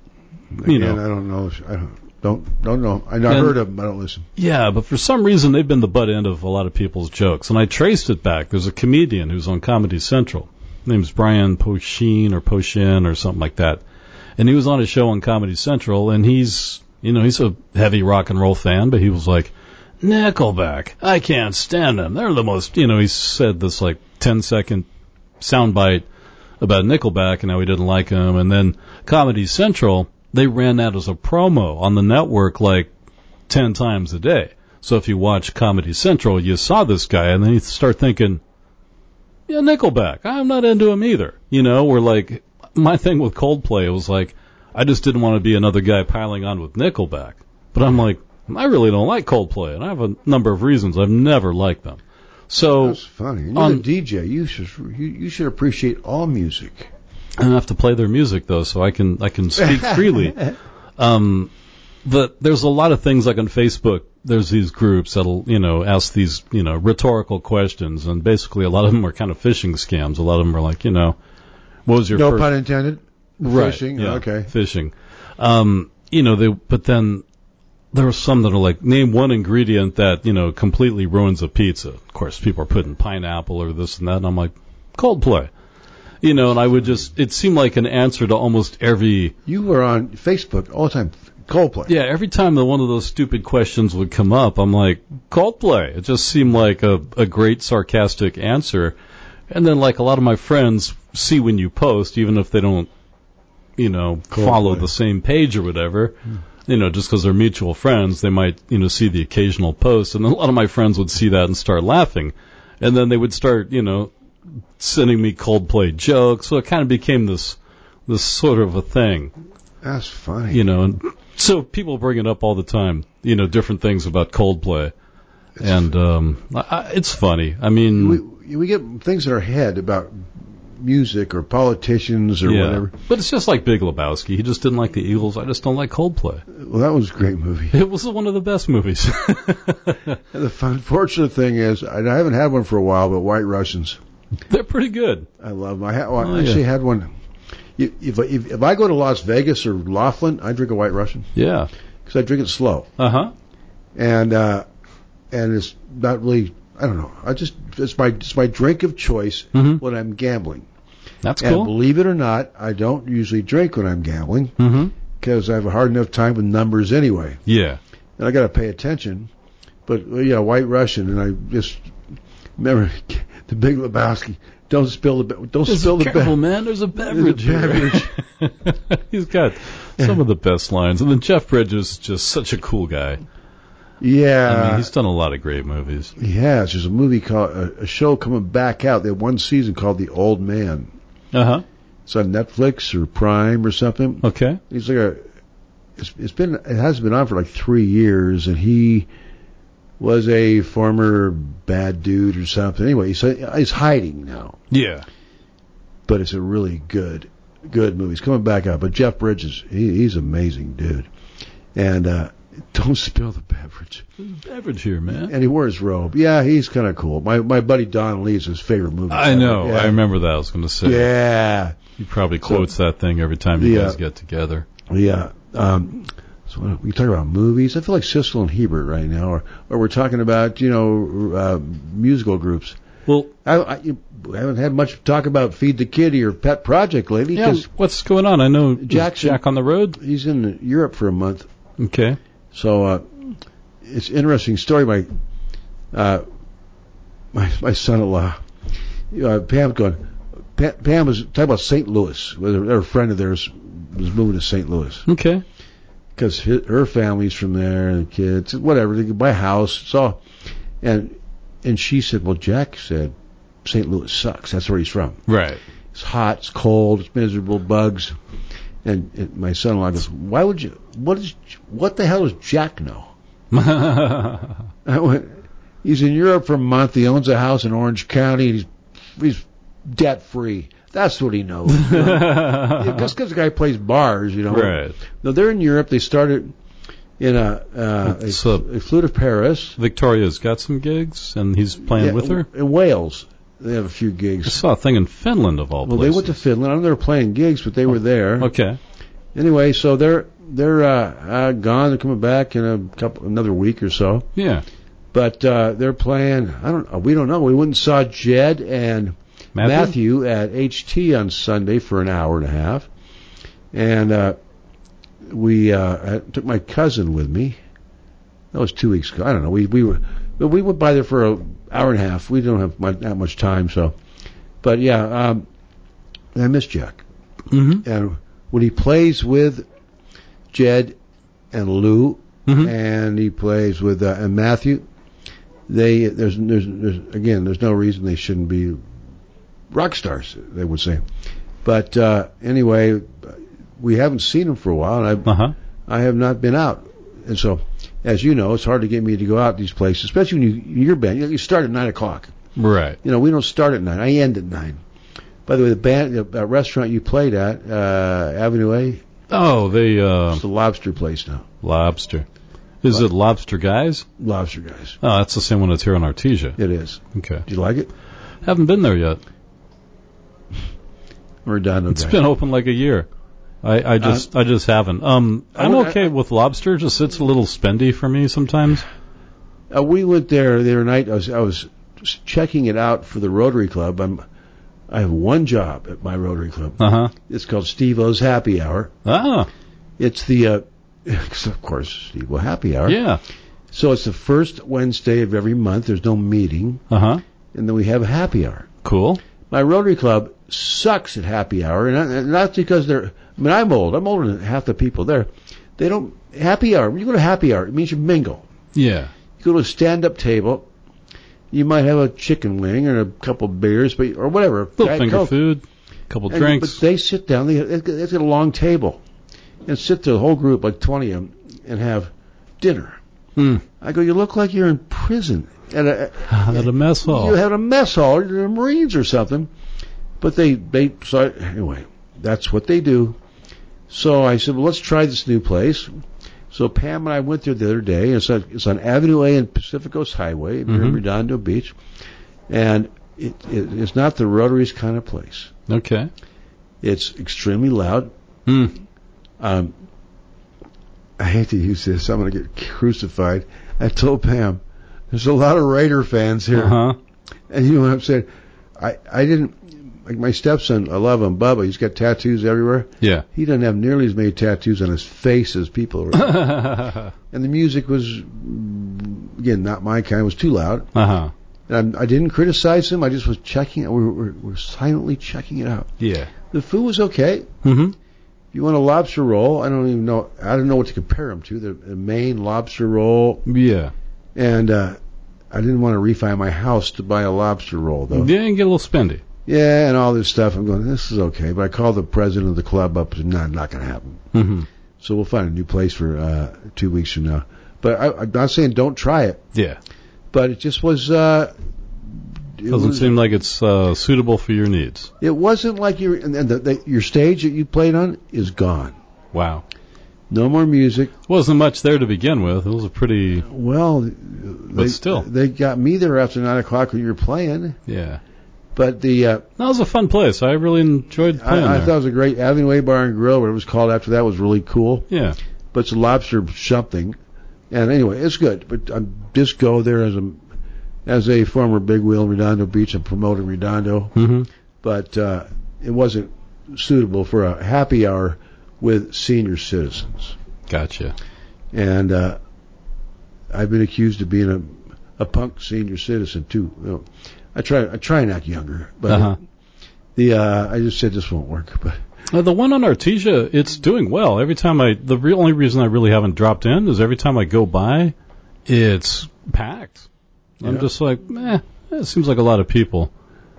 you Again, know. I don't know. I don't, don't, don't know. I know I heard of them, I don't listen. Yeah, but for some reason they've been the butt end of a lot of people's jokes. And I traced it back. There's a comedian who's on Comedy Central. His name's Brian Posehn or Posehn or something like that. And he was on a show on Comedy Central, and he's, you know, he's a heavy rock and roll fan, but he was like, Nickelback, I can't stand them. They're the most, you know, he said this like ten second soundbite about Nickelback and how he didn't like them. And then Comedy Central, they ran that as a promo on the network like ten times a day. So if you watch Comedy Central, you saw this guy, and then you start thinking, yeah, Nickelback, I'm not into him either. You know, we're like, my thing with Coldplay was like, I just didn't want to be another guy piling on with Nickelback. But I'm like, I really don't like Coldplay, and I have a number of reasons I've never liked them. So that's funny. You're on, a D J. You should you, you should appreciate all music. I don't have to play their music though, so I can I can speak freely. Um, but there's a lot of things like on Facebook. There's these groups that'll you know ask these you know rhetorical questions, and basically a lot of them are kind of phishing scams. A lot of them are like you know, what was your no first... pun intended? Right, Phishing. yeah, okay. Phishing. Um, you know they, but then. There are some that are like, name one ingredient that, you know, completely ruins a pizza. Of course, people are putting pineapple or this and that, and I'm like, Coldplay. You know, and I would just, it seemed like an answer to almost every... You were on Facebook all the time, Coldplay. Yeah, every time that one of those stupid questions would come up, I'm like, Coldplay. It just seemed like a, a great sarcastic answer. And then, like, a lot of my friends see when you post, even if they don't, you know, Coldplay. Follow the same page or whatever... Hmm. You know, just because they're mutual friends, they might, you know, see the occasional post. And a lot of my friends would see that and start laughing. And then they would start, you know, sending me Coldplay jokes. So it kind of became this this sort of a thing. That's funny. You know, and so people bring it up all the time, you know, different things about Coldplay. It's and um, I, it's funny. I mean... We, we get things in our head about... music or politicians or yeah. whatever. But it's just like Big Lebowski. He just didn't like the Eagles. I just don't like Coldplay. Well, that was a great movie. It was one of the best movies. The unfortunate thing is, I haven't had one for a while, but White Russians. They're pretty good. I love them. I, ha- well, oh, I actually yeah. had one. If, if, if I go to Las Vegas or Laughlin, I drink a White Russian. Yeah. Because I drink it slow. Uh-huh. And, uh, and it's not really I don't know. I just it's my it's my drink of choice Mm-hmm. when I'm gambling. That's And cool. believe it or not, I don't usually drink when I'm gambling Mm-hmm. because I have a hard enough time with numbers anyway, Yeah. and I got to pay attention. But well, yeah, White Russian, and I just remember the Big Lebowski. Don't spill the be- don't Just spill the careful, be- man. There's a beverage There's a here. He's got some of the best lines. And then Jeff Bridges is just such a cool guy. Yeah, I mean, he's done a lot of great movies. he has. There's a movie called a, a show coming back out. They had one season called The Old Man. Uh-huh. It's on Netflix or Prime or something. Okay. He's like a. It's, it's been it has been on for like three years, and he was a former bad dude or something. Anyway, he's he's hiding now, Yeah. but it's a really good good movie. It's coming back out. But Jeff Bridges, he, he's an amazing dude, and uh, don't spill the beverage. There's a beverage here, man. And he wore his robe. Yeah, he's kind of cool. My my buddy Don Lee's his favorite movie. I know. Yeah. I remember that. I was going to say. Yeah, He probably quotes that thing every time you Yeah. guys get together. yeah. Um, so what, we talk about movies. I feel like Sissel and Hebert right now, or or we're talking about you know uh, musical groups. Well, I, I, you haven't had much talk about Feed the Kitty or Pet Project lately yeah, because what's going on? I know Jackson- Jack on the road. he's in Europe for a month. Okay. So uh, it's an interesting story. My uh, my my son-in-law, uh, Pam, going. Pam, Pam was talking about Saint Louis. Whether a friend of theirs was moving to Saint Louis Okay. because her family's from there and the kids, whatever. They could buy a house. So, and and she said, well, Jack said Saint Louis sucks. That's where he's from. Right. It's hot, it's cold, it's miserable, bugs. And, and my son-in-law goes, why would you, what is, what the hell does Jack know? I went, he's in Europe for a month, he owns a house in Orange County, and he's, he's debt-free. That's what he knows. You know? Just because the guy plays bars, you know. Right. No, they're in Europe, they started in a, uh, a, So- a Flute of Paris. Victoria's got some gigs, and he's playing Yeah, with her. In Wales, they have a few I gigs. saw a thing in Finland, of all Well, places. they went to Finland. I don't know they were playing gigs, but they were there. Okay. Anyway, so they're they're uh, uh, gone. They're coming back in a couple another week or so. Yeah. But uh, they're playing. I don't. We don't know. We went and saw Jed and Matthew? Matthew at H T on Sunday for an hour and a half, and uh, we uh, I took my cousin with me. That was two weeks ago. I don't know. We we were but we went by there for an hour and a half. We don't have much, that much time, so. But yeah, um, I miss Jack. Mm-hmm. And when he plays with Jed and Lou, Mhm. and he plays with uh, and Matthew, they there's, there's there's again there's no reason they shouldn't be rock stars. They would say, but uh, anyway, we haven't seen them for a while, and I Uh-huh. I have not been out, and so as you know, it's hard to get me to go out these places, especially when you your band you start at nine o'clock. Right. You know, we don't start at nine. I end at nine. By the way, the band, the uh, restaurant you played at, uh, Avenue A, Oh, they, uh, it's the lobster place now. lobster. Is it Lobster Guys? Lobster guys. Oh, that's the same one that's here in Artesia. It is. Okay. Do you like it? Haven't been there yet. Redondo It's guy. been open like a year. I, I just I just haven't. Um, I I'm would- okay I- with lobster. Just it's a little spendy for me sometimes. Uh, we went there the other night. I was I was just checking it out for the Rotary Club. I'm I have one job at my Rotary Club. Uh huh. It's called Steve-O's Happy Hour. Ah, It's the uh, of course Steve-O Happy Hour. yeah. So it's the first Wednesday of every month. There's no meeting, Uh huh. and then we have a happy hour. Cool. My Rotary Club sucks at happy hour, and, I, and not because they're. I mean, I'm old. I'm older than half the people there. They don't happy hour. When you go to happy hour, it means you mingle. Yeah. You go to a stand-up table. You might have a chicken wing or a couple beers, but or whatever. Little Diet finger Coke. food, couple And- drinks. But they sit down. They they've got they've got a long table, and sit there, the whole group, like twenty of them, and have dinner. Hmm. I go, you look like you're in prison at a At a mess hall. You had a mess hall, you're the Marines or something. But they, they, so anyway, that's what they do. So I said, well, let's try this new place. So Pam and I went there the other day. It's on, it's on Avenue A and Pacific Coast Highway near Mhm. Redondo Beach. And it, it, it's not the Rotary's kind of place. Okay. It's extremely loud. Hmm. Um, I hate to use this. I'm going to get crucified. I told Pam, There's a lot of Raider fans here. Uh-huh. And you know what I'm saying? I, I didn't, like my stepson, I love him, Bubba, he's got tattoos everywhere. Yeah. He doesn't have nearly as many tattoos on his face as people. And the music was, again, not my kind. It was too loud. Uh-huh. And I, I didn't criticize him. I just was checking it. We were, we were silently checking it out. Yeah. The food was okay. Mm-hmm. If you want a lobster roll, I don't even know, I don't know what to compare them to. The, the Maine lobster roll. Yeah. And, uh, I didn't want to refi my house to buy a lobster roll, though. Yeah, and get a little spendy. Yeah, and all this stuff. I'm going, this is okay. But I called the president of the club up and said, no, not going to happen. Mm-hmm. So we'll find a new place for uh, two weeks from now. But I, I'm not saying don't try it. Yeah. But it just was... Uh, it Doesn't was, seem like it's uh, suitable for your needs. It wasn't like you and the, the, your stage that you played on is gone. Wow. No more music. Wasn't much there to begin with. It was a pretty... Well, but they, still. They got me there after nine o'clock when you were playing. Yeah. But the... Uh, that was a fun place. I really enjoyed playing I, I there. thought it was a great... Alleyway Bar and Grill, what it was called after that, was really cool. Yeah. But it's a lobster something. And anyway, it's good. But I just go there as a as a former big wheel in Redondo Beach and promoting Redondo. Mm-hmm. But uh, it wasn't suitable for a happy hour with senior citizens. Gotcha. And uh, I've been accused of being a, a punk senior citizen too. You know, I try I try and act younger, but uh-huh. the uh, I just said this won't work. But uh, the one on Artesia, it's doing well. Every time I, the real only reason I really haven't dropped in is every time I go by, it's packed. I'm yeah. just like, eh, it seems like a lot of people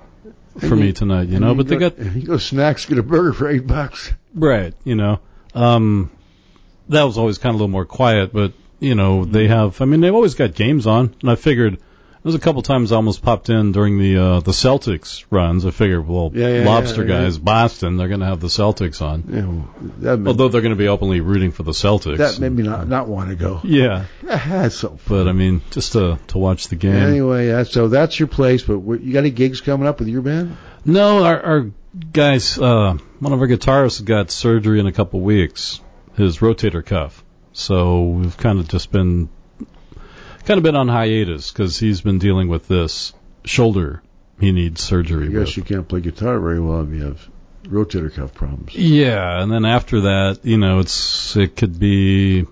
for and me you, tonight, you know. You but go, they got you go snacks, get a burger for eight bucks. Right, you know. Um, that was always kind of a little more quiet, but, you know, they have, I mean, they've always got games on, and I figured, there's a couple times I almost popped in during the uh, the Celtics runs. I figured, well, yeah, yeah, Lobster yeah, yeah. guys, Boston, they're going to have the Celtics on. Yeah, well, that made, Although they're going to be openly rooting for the Celtics. that made me not, not want to go. Yeah. That's so fun. But, I mean, just to, to watch the game. Anyway, uh, so that's your place, but what, you got any gigs coming up with your band? No, our, our guys, uh, one of our guitarists got surgery in a couple weeks, his rotator cuff. So we've kind of just been, kind of been on hiatus because he's been dealing with this shoulder he needs surgery I guess with. you can't play guitar very well if you have rotator cuff problems. Yeah, and then after that, you know, it's it could be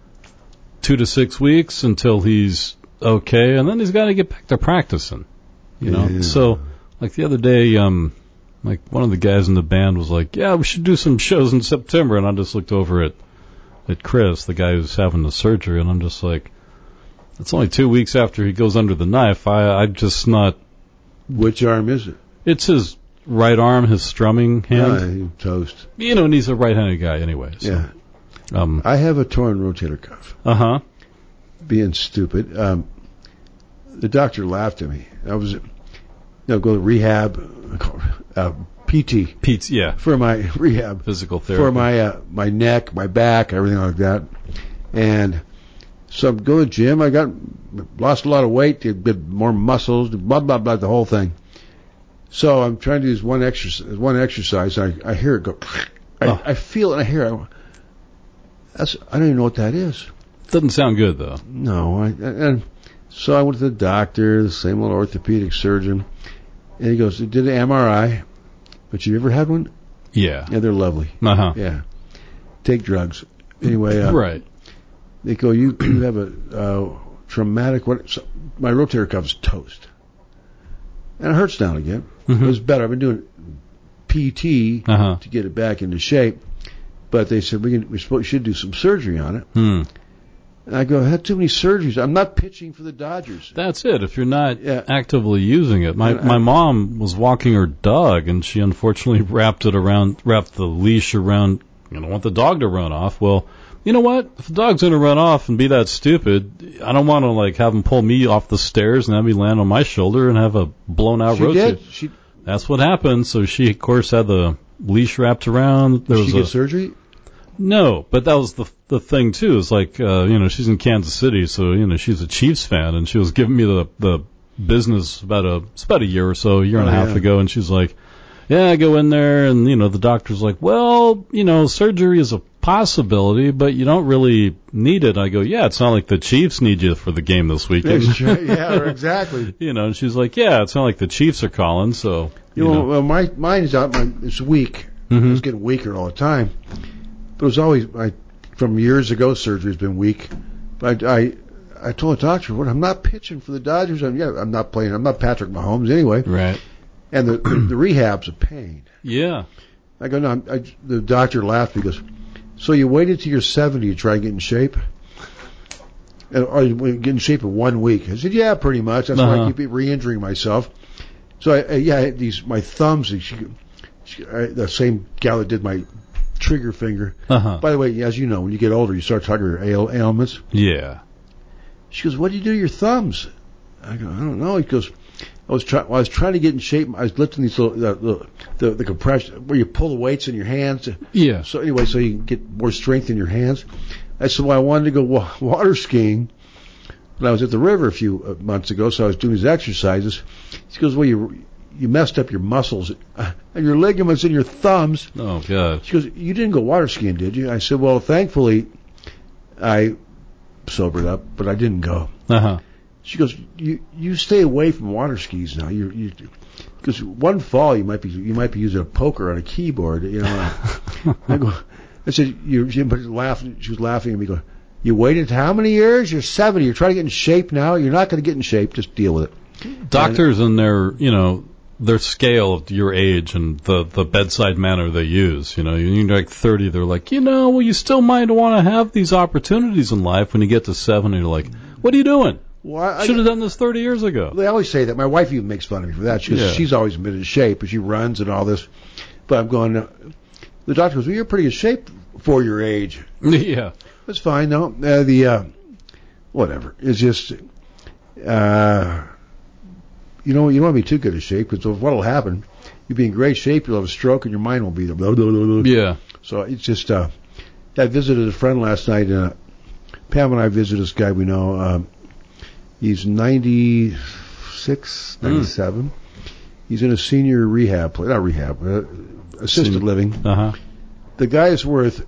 two to six weeks until he's okay, and then he's got to get back to practicing. You know, Yeah. so like the other day, um, like one of the guys in the band was like, "Yeah, we should do some shows in September," and I just looked over at at Chris, the guy who's having the surgery, and I'm just like, "It's only two weeks after he goes under the knife. I I'm just not." Which arm is it? It's his right arm, his strumming hand. Ah, you toast. You know, and he's a right-handed guy anyway. So. Yeah. Um. I have a torn rotator cuff. Uh huh. Being stupid. Um, the doctor laughed at me. I was, you know, go to rehab, uh, P T. Pete's, yeah. For my rehab. Physical therapy. For my, uh, my neck, my back, everything like that. And so I'm going to the gym. I got, lost a lot of weight, did more muscles, blah, blah, blah, the whole thing. So I'm trying to do this one exercise, one exercise. I, I hear it go, I, oh. I feel it and I hear it. That's, I don't even know what that is. Doesn't sound good, though. No. I, and so I went to the doctor, the same little orthopedic surgeon, and he goes, did an M R I. But you ever had one? Yeah. Yeah, they're lovely. Uh-huh. Yeah. Take drugs. Anyway. Uh, right. They go, you, you have a uh, traumatic, what? So my rotator cuff is toast. And it hurts now and again. Mm-hmm. It was better. I've been doing P T uh-huh. to get it back into shape. But they said, we, can, we should do some surgery on it. Hmm. And I go, I had too many surgeries. I'm not pitching for the Dodgers. That's it. If you're not yeah. actively using it. My I, my mom was walking her dog, and she unfortunately wrapped it around, wrapped the leash around, you know, want the dog to run off. Well, you know what? If the dog's going to run off and be that stupid, I don't want to, like, have him pull me off the stairs and have me land on my shoulder and have a blown-out she rotator. Did. She That's what happened. So she, of course, had the leash wrapped around. There did was she get a, surgery? No, but that was the the thing too. Is like uh, you know, she's in Kansas City, so you know she's a Chiefs fan, and she was giving me the the business about a it's about a year or so, a year and oh, a half yeah. ago, and she's like, "Yeah, I go in there, and you know the doctor's like, well, you know, surgery is a possibility, but you don't really need it. I go, yeah, it's not like the Chiefs need you for the game this weekend. Yeah, exactly. You know, and she's like, yeah, it's not like the Chiefs are calling, so. You, You know, know. well, my mine is out. My, it's weak. Mhm. It's getting weaker all the time. But it was always I, from years ago. Surgery's been weak. But I, I, I told the doctor, "What? I'm not pitching for the Dodgers. I'm, yeah, I'm not playing. I'm not Patrick Mahomes anyway." Right. And the the, the rehab's a pain. Yeah. I go, no. I'm, I, the doctor laughed. He goes, "So you waited till you're seventy to try and get in shape?" And, or you get in shape in one week. I said, "Yeah, pretty much. That's why Uh-huh. I keep re-injuring myself." So I, I, yeah, I had these my thumbs. She, she, I, the same gal that did my trigger finger. Uh-huh. By the way, as you know, when you get older, you start talking your ail, ailments. Yeah. She goes, "What do you do to your thumbs?" I go, "I don't know." He goes, "I was trying. Well, I was trying to get in shape. I was lifting these little the, the, the, the compression where you pull the weights in your hands. Yeah. So anyway, so you can get more strength in your hands." I said, "Well, I wanted to go wa- water skiing." When I was at the river a few uh, months ago, so I was doing these exercises. She goes, "Well, you you messed up your muscles uh, and your ligaments in your thumbs." Oh, God. She goes, "You didn't go water skiing, did you?" I said, "Well, thankfully, I sobered up, but I didn't go." Uh-huh. She goes, "You you stay away from water skis now. You you because one fall you might be you might be using a poker on a keyboard, you know." I go, I said, "You." She was laughing. She was laughing at me. Going, "You waited how many years? You're seventy. You're trying to get in shape now. You're not going to get in shape. Just deal with it." Doctors and their, you know, their scale of your age and the, the bedside manner they use, you know, you're like thirty, they're like, you know, well, you still might want to have these opportunities in life. When you get to seventy, you're like, what are you doing? Well, I, Should have done this thirty years ago. They always say that. My wife even makes fun of me for that. She goes, Yeah. she's always been in shape, and she runs and all this. But I'm going. Uh, the doctor goes, "Well, you're pretty in shape for your age." Yeah. That's fine. No, uh, the uh, whatever. It's just, uh, you know, you don't want to be too good a shape because what'll happen? You'll be in great shape. You'll have a stroke, and your mind won't be there. Blah, blah, blah, blah. Yeah. So it's just. Uh, I visited a friend last night. Uh, Pam and I visited this guy we know. Um, he's ninety-six, ninety-seven. Mm. He's in a senior rehab place, not rehab, uh, assisted Senior. living. Uh-huh. The guy is worth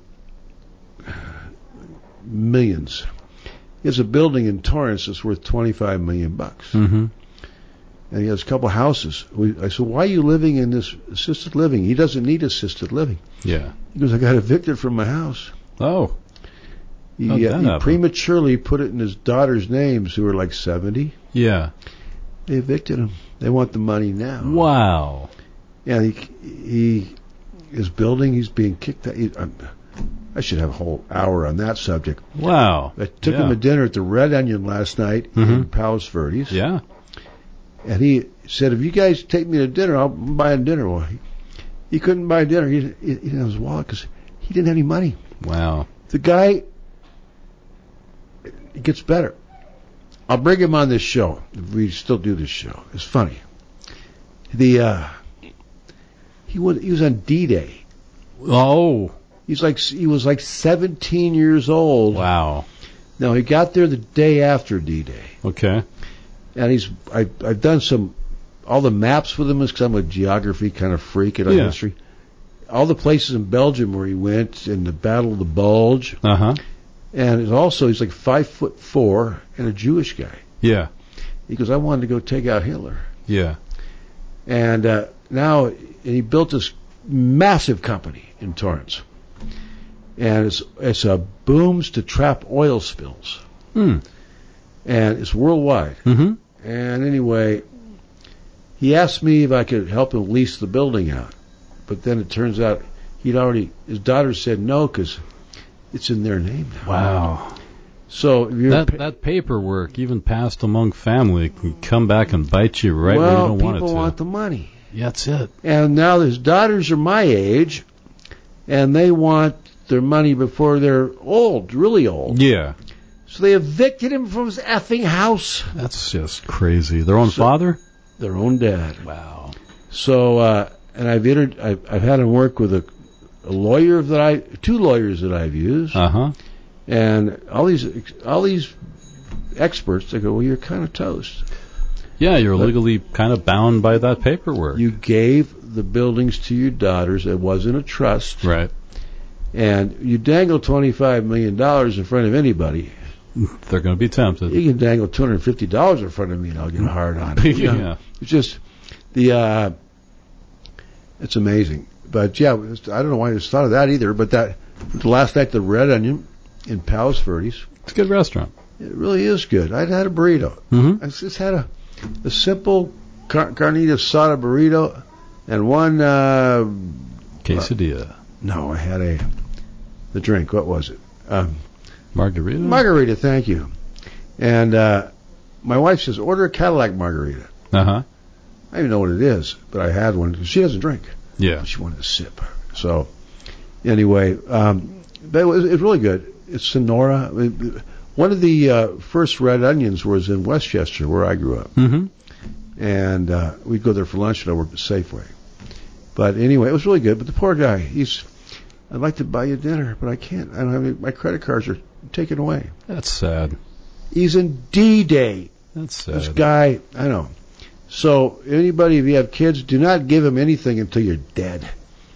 millions. He has a building in Torrance that's worth twenty-five million bucks. Mm-hmm. And he has a couple houses. We, I said, "Why are you living in this assisted living?" He doesn't need assisted living. Yeah. He goes, "I got evicted from my house." Oh. He, How'd that uh, he happen? prematurely put it in his daughter's names, who are like seventy. Yeah. They evicted him. They want the money now. Wow. Yeah, he, he his building, he's being kicked out. He, I'm, I should have a whole hour on that subject. Wow. I took Yeah. him to dinner at the Red Onion last night Mm-hmm. in Palos Verdes. Yeah. And he said, "If you guys take me to dinner, I'll buy him dinner." Well, he, he couldn't buy dinner. He, he, he didn't have his wallet because he didn't have any money. Wow. The guy, it gets better. I'll bring him on this show if we still do this show. It's funny. The uh, he was he was on D-Day. Oh. He's like he was like seventeen years old. Wow. Now he got there the day after D-Day, Okay. and he's I I've done some all the maps with him because I'm a geography kind of freak and Yeah. history. All the places in Belgium where he went in the Battle of the Bulge, Uh-huh. and it's also he's like five foot four and a Jewish guy. Yeah. He goes, "I wanted to go take out Hitler," Yeah. and uh, now and he built this massive company in Torrance. And it's it's a booms to trap oil spills, Hmm. and it's worldwide. Mm-hmm. And anyway, he asked me if I could help him lease the building out, but then it turns out he'd already his daughter said no because it's in their name now. Wow. So if you're That pa- that paperwork, even passed among family, can come back and bite you right well, where you don't want it people to. want the money, Yeah, that's it. and now his daughters are my age, and they want their money before they're old, really old. Yeah. So they evicted him from his effing house. That's just crazy. Their own So- father? Their own dad. Wow. So, uh, and I've entered, I've, I've had him work with a, a lawyer that I, two lawyers that I've used, Uh-huh. and all these, all these experts. They go, "Well, you're kind of toast. Yeah, you're But- legally kind of bound by that paperwork. You gave the buildings to your daughters. It wasn't a trust, Right. And you dangle twenty-five million dollars in front of anybody, they're going to be tempted. you can dangle two hundred fifty dollars in front of me and I'll get hard on it. You know? Yeah. It's just, the, uh, it's amazing. But yeah, I don't know why I just thought of that either, but that, last night, the Red Onion in Palos Verdes, It's a good restaurant. it really is good. I had a burrito. Mm-hmm. I just had a, a simple car- carnita asada burrito and one, uh, Quesadilla. no, I had a, the drink, what was it? Um, Margarita? margarita, thank you. And, uh, my wife says, order a Cadillac margarita. Uh-huh. I don't even know what it is, but I had one because she doesn't drink. Yeah. She wanted a sip. So, anyway, um, but it was, it was really good. It's Sonora. One of the uh, first Red Onions was in Westchester, where I grew up. Mm-hmm. And uh, we'd go there for lunch, and I worked at Safeway. But anyway, it was really good. But the poor guy, he's, I'd like to buy you dinner, but I can't. I don't have any, my credit cards are taken away. That's sad. He's in D-Day. That's sad. This guy, I know. So, anybody, if you have kids, do not give them anything until you're dead.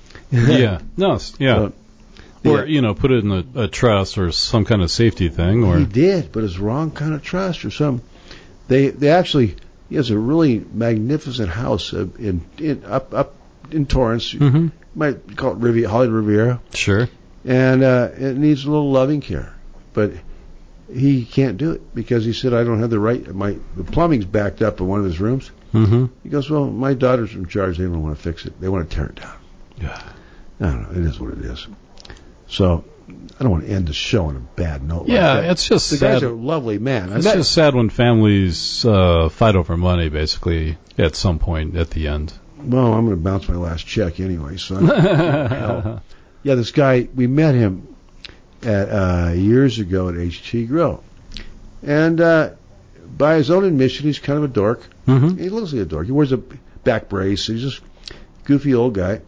Yeah. No, s- yeah. So, or, yeah. you know, put it in a, a trust or some kind of safety thing. Or He did, but it's wrong kind of trust or something. They they actually, he has a really magnificent house uh, in, in up up in Torrance. Mm-hmm. You might call it Riviera, Hollywood Riviera. Sure. And uh, it needs a little loving care. But he can't do it because he said, I don't have the right, my the plumbing's backed up in one of his rooms. Mm-hmm. He goes, well, my daughter's in charge. They don't want to fix it. They want to tear it down. Yeah. I don't know. It is what it is. So, I don't want to end the show on a bad note. Yeah, like that. it's just the sad. guy's a lovely man. I It's met, just sad when families uh, fight over money, basically, at some point at the end. well, I'm going to bounce my last check anyway. So, hell. Yeah, this guy, we met him at uh, years ago at H T Grill, and uh, by his own admission, he's kind of a dork. Mm-hmm. He looks like a dork. He wears a back brace. He's just a goofy old guy,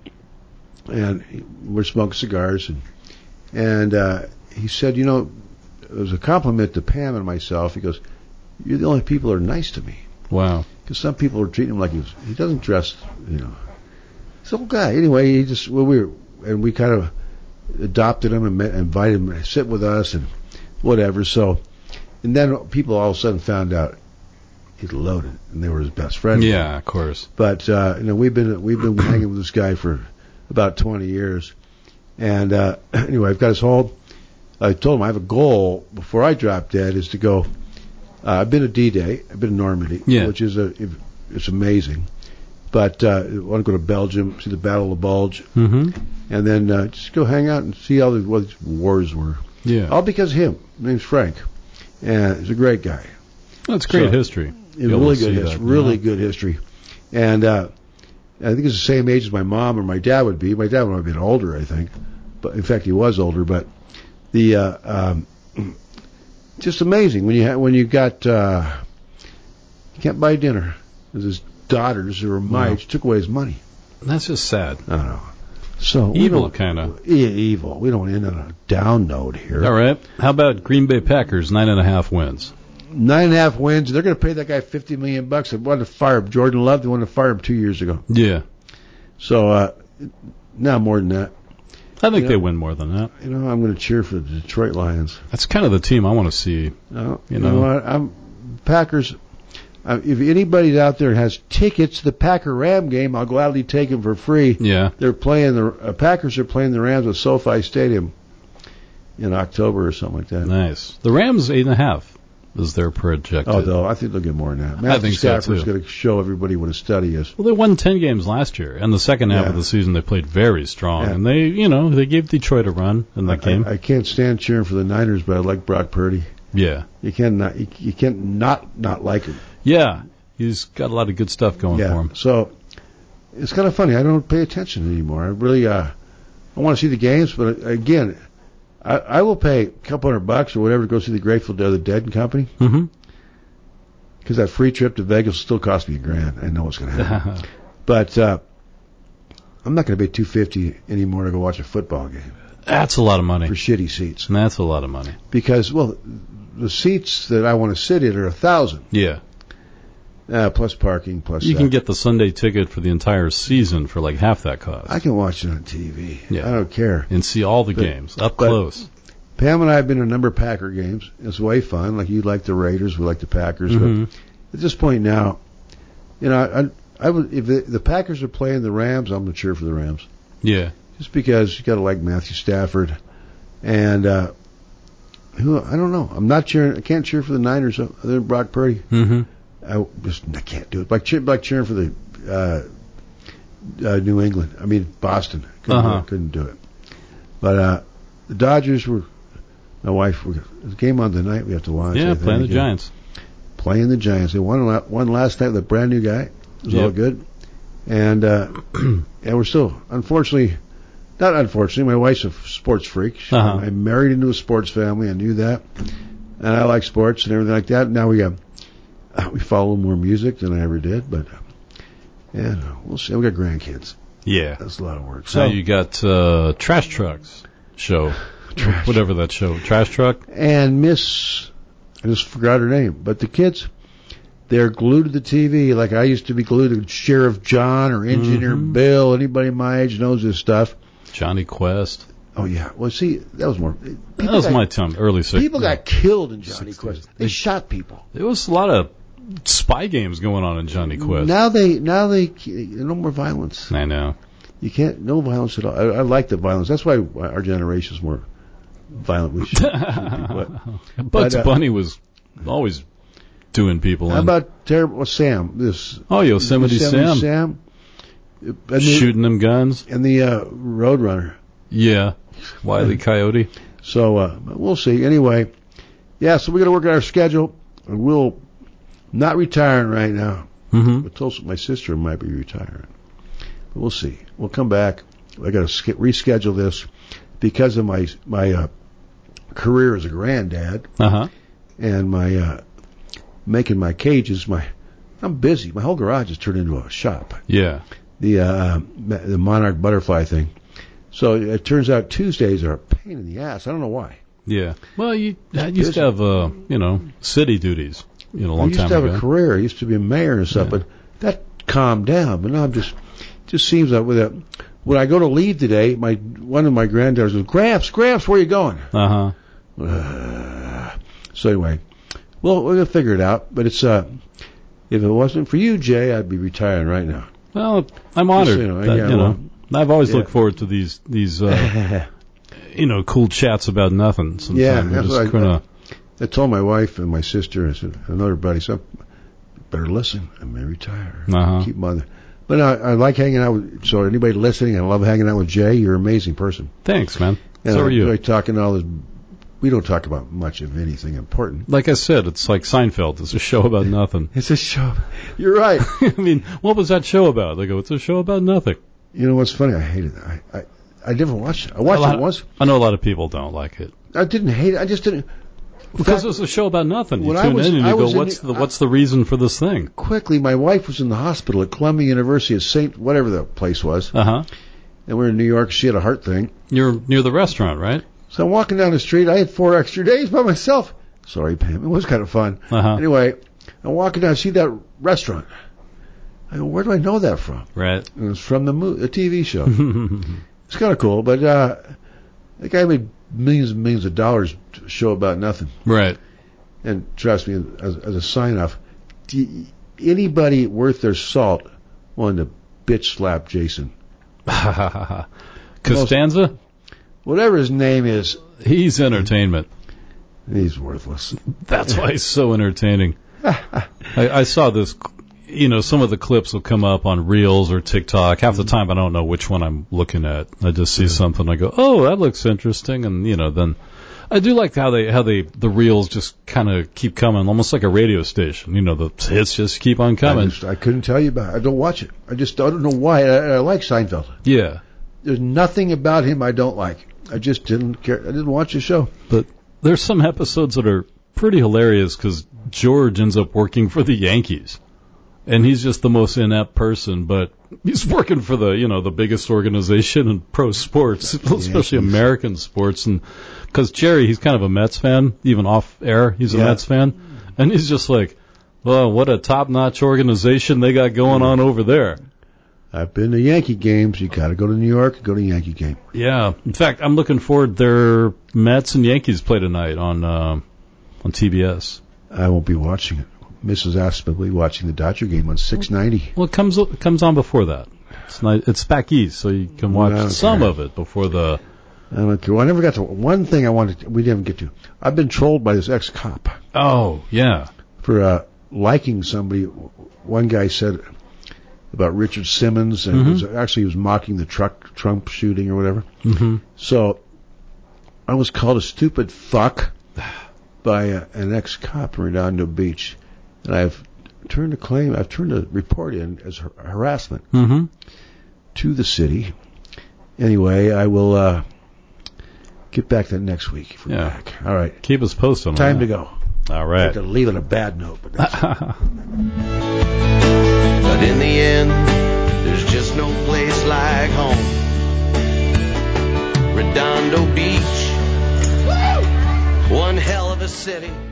and he, we're smoking cigars, and and uh, he said, you know, it was a compliment to Pam and myself. He goes, "You're the only people that are nice to me." Wow. Because some people are treating him like he's, he doesn't dress, you know. He's an old guy. Anyway, he just, well, we were, and we kind of adopted him and met, invited him to sit with us and whatever. So, and then people all of a sudden found out he'd loaded, and they were his best friend. Yeah, of course. But uh, you know, we've been we've been hanging with this guy for about twenty years, and uh, anyway, I've got his whole. I told him I have a goal before I drop dead is to go. Uh, I've been to D-Day. I've been to Normandy, Yeah. which is a it's amazing. But uh, I want to go to Belgium, see the Battle of the Bulge, Mm-hmm. and then uh, just go hang out and see how the, what these wars were. Yeah. All because of him. His name's Frank, and he's a great guy. That's great So, history. It's Be able really to good see history. that, Really yeah. good history. And uh, I think he's the same age as my mom or my dad would be. My dad would have been older, I think. But in fact, he was older. But the uh, um, just amazing when you ha- when you got uh, you can't buy dinner. There's his daughters who were my Wow. age took away his money. That's just sad. I don't know. So we Evil, don't- kind of. Yeah, evil. We don't end on a down note here. All right. How about Green Bay Packers, nine and a half wins? Nine and a half wins. They're going to pay that guy fifty million bucks. They wanted to fire him. Jordan Love. They wanted to fire him two years ago. Yeah. So uh, now more than that. I think You they know- win more than that. You know, I'm going to cheer for the Detroit Lions. That's kind of the team I want to see. No, You you know. know what? I'm Packers. Uh, if anybody out there has tickets to the Packer Ram game, I'll gladly take them for free. Yeah. They're playing the uh, Packers are playing the Rams at SoFi Stadium in October or something like that. Nice. The Rams, eight and a half is their projected. Oh, though I think they'll get more than that. Matthew think so, Stafford's too. going to show everybody what a study is. Well, they won ten games last year, and the second half Yeah. of the season they played very strong, Yeah. and they, you know, they gave Detroit a run in that I, game. I can't stand cheering for the Niners, but I like Brock Purdy. yeah. You can't not you, you can't not not like him. Yeah. He's got a lot of good stuff going for Yeah. him. So it's kind of funny. I don't pay attention anymore. I really uh, I want to see the games, but again, I, I will pay a couple hundred bucks or whatever to go see the Grateful Dead, the Dead and Company, Mm-hmm. because that free trip to Vegas will still cost me a grand. I know what's going to happen, but uh, I'm not going to pay two fifty anymore to go watch a football game That's a lot of money. for shitty seats. That's a lot of money. Because well, the seats that I want to sit in are a thousand. Yeah. Uh, plus parking, plus You that. can get the Sunday ticket for the entire season for like half that cost. I can watch it on T V. Yeah. I don't care. And see all the But- games up but- close. Pam and I have been to a number of Packer games. It's way fun. Like you like the Raiders, we like the Packers. Mhm. But at this point now, you know, I, I would if the, the Packers are playing the Rams, I'm gonna cheer for the Rams. Yeah. Just because you got to like Matthew Stafford, and uh, who I don't know. I'm not cheering. I can't cheer for the Niners other than Brock Purdy. Mm-hmm. I just I can't do it. Like cheer, like cheering for the uh, uh, New England. I mean Boston. Couldn't, Uh-huh. do it, couldn't do it. But uh, the Dodgers were. My wife. There's a game on tonight. We have to watch. Yeah, I playing the think. Giants. Playing the Giants. They won la- won last night with a brand new guy. It was all Yep. good. And uh, and we're still, unfortunately, not unfortunately, my wife's a sports freak. She- Uh-huh. I married into a sports family. I knew that, and I like sports and everything like that. Now we got uh, we follow more music than I ever did, but uh, yeah, we'll see. We got grandkids. Yeah. That's a lot of work. So So you got uh, Trash Trucks show, Trash. whatever that show, Trash Truck. and Miss, I just forgot her name, but the kids. They're glued to the T V like I used to be glued to Sheriff John or Engineer Mhm. Bill. Anybody my age knows this stuff. Johnny Quest. Oh yeah. Well, see, that was more. That people was got- my time, early sixties. People got killed in Johnny sixties. Quest. They shot people. There was a lot of spy games going on in Johnny Quest. Now they, now they, no more violence. I know. You can't, no violence at all. I, I like the violence. That's why our generation is more violent. We should, should be. But Bugs uh, Bunny was always doing people how in. about terrible well, Sam? This Oh, Yosemite Sam. Sam. And the, Shooting them guns. and the uh, Roadrunner. Yeah. Wile E. Coyote. So uh, we'll see. Anyway, yeah. So we got to work out our schedule. And we'll not retiring right now. Mm-hmm. I told my sister might be retiring. But we'll see. We'll come back. I got to sk- reschedule this because of my my uh, career as a granddad Uh-huh. and my uh, making my cages. My I'm busy. My whole garage has turned into a shop. Yeah. The uh, the monarch butterfly thing. So it turns out Tuesdays are a pain in the ass. I don't know why. Yeah. Well, you I Just used busy. to have, uh, you know, city duties, you know, a I long used time to have ago. a career. I used to be a mayor and stuff, Yeah. but that calmed down. But now I'm just just seems like with a when I go to leave today, my one of my granddaughters goes, Gramps, Gramps, where you going? Uh-huh. Uh, so anyway, well, we're gonna figure it out. But it's uh, if it wasn't for you, Jay, I'd be retiring right now. Well, I'm honored. you know, that, yeah, you know, I've always yeah. looked forward to these, these, uh, you know, cool chats about nothing. Sometimes Yeah, We're that's just what I- kinda, I told my wife and my sister, I said, another buddy, so better listen. I may retire. Uh-huh. Keep on. But I, I like hanging out with. So anybody listening, I love hanging out with Jay. You're an amazing person. Thanks, man. And so I are you. enjoy talking all this. We don't talk about much of anything important. Like I said, it's like Seinfeld. It's a show about nothing. It's a show. You're right. I mean, what was that show about? They go, it's a show about nothing. You know what's funny? I hated it. I I, I never watched it. I watched A lot it of- once. I know a lot of people don't like it. I didn't hate it. I just didn't. Because fact, it's a show about nothing. You when I tune was- in and I you go, was in what's the- the, what's the reason for this thing? quickly, my wife was in the hospital at Columbia University at Saint whatever the place was, Uh-huh. and we're in New York. She had a heart thing. You're near the restaurant, right? So I'm walking down the street. I had four extra days by myself. Sorry, Pam. It was kind of fun. Uh-huh. Anyway, I'm walking down. I see that restaurant. I go, where do I know that from? Right. And it was from the mo- the T V show. It's kind of cool, but uh, the guy made millions and millions of dollars to a show about nothing. Right. And trust me, as, as a sign off, do you, anybody worth their salt wanted to bitch slap Jason. Costanza? Whatever his name is, He's entertainment. he's worthless. That's why he's so entertaining. I, I saw this, you know, some of the clips will come up on Reels or TikTok. Half the time I don't know which one I'm looking at. I just see something, I go, oh, that looks interesting. And, you know, then I do like how they, how they, the Reels just kind of keep coming, almost like a radio station. You know, the hits just keep on I, coming. just, I couldn't tell you about it. I don't watch it. I just I don't know why. I, I like Seinfeld. Yeah. There's nothing about him I don't like. I just didn't care. I didn't watch the show. But there's some episodes that are pretty hilarious because George ends up working for the Yankees. And he's just the most inept person, but he's working for the, you know, the biggest organization in pro sports, especially Yankees. American sports. And because Jerry, he's kind of a Mets fan, even off air, he's a Yeah. Mets fan. And he's just like, Well, what a top-notch organization they got going on over there. I've been to Yankee games. You got to go to New York, go to a Yankee game. Yeah. In fact, I'm looking forward. Their Mets and Yankees play tonight on uh, on T B S. I won't be watching it. Missus Asp will be watching the Dodger game on six ninety. Well, it comes it comes on before that. It's not, it's back east, so you can watch No, some care. of it before the. I don't care. Well, I never got to one thing I wanted. To, we didn't get to. I've been trolled by this ex-cop Oh yeah. for uh, liking somebody. One guy said about Richard Simmons, and Mhm. it was, actually he was mocking the truck Trump shooting or whatever. Mm-hmm. So I was called a stupid fuck by uh, an ex-cop in Redondo Beach, and I've turned a claim. I've turned a report in as har- harassment Mm-hmm. to the city. Anyway, I will uh, get back to that next week. If we're Yeah. back. All right. Keep us posted on Time that. to go. All I right. have to leave on a bad note, but that's But in the end, there's just no place like home. Redondo Beach, one hell of a city.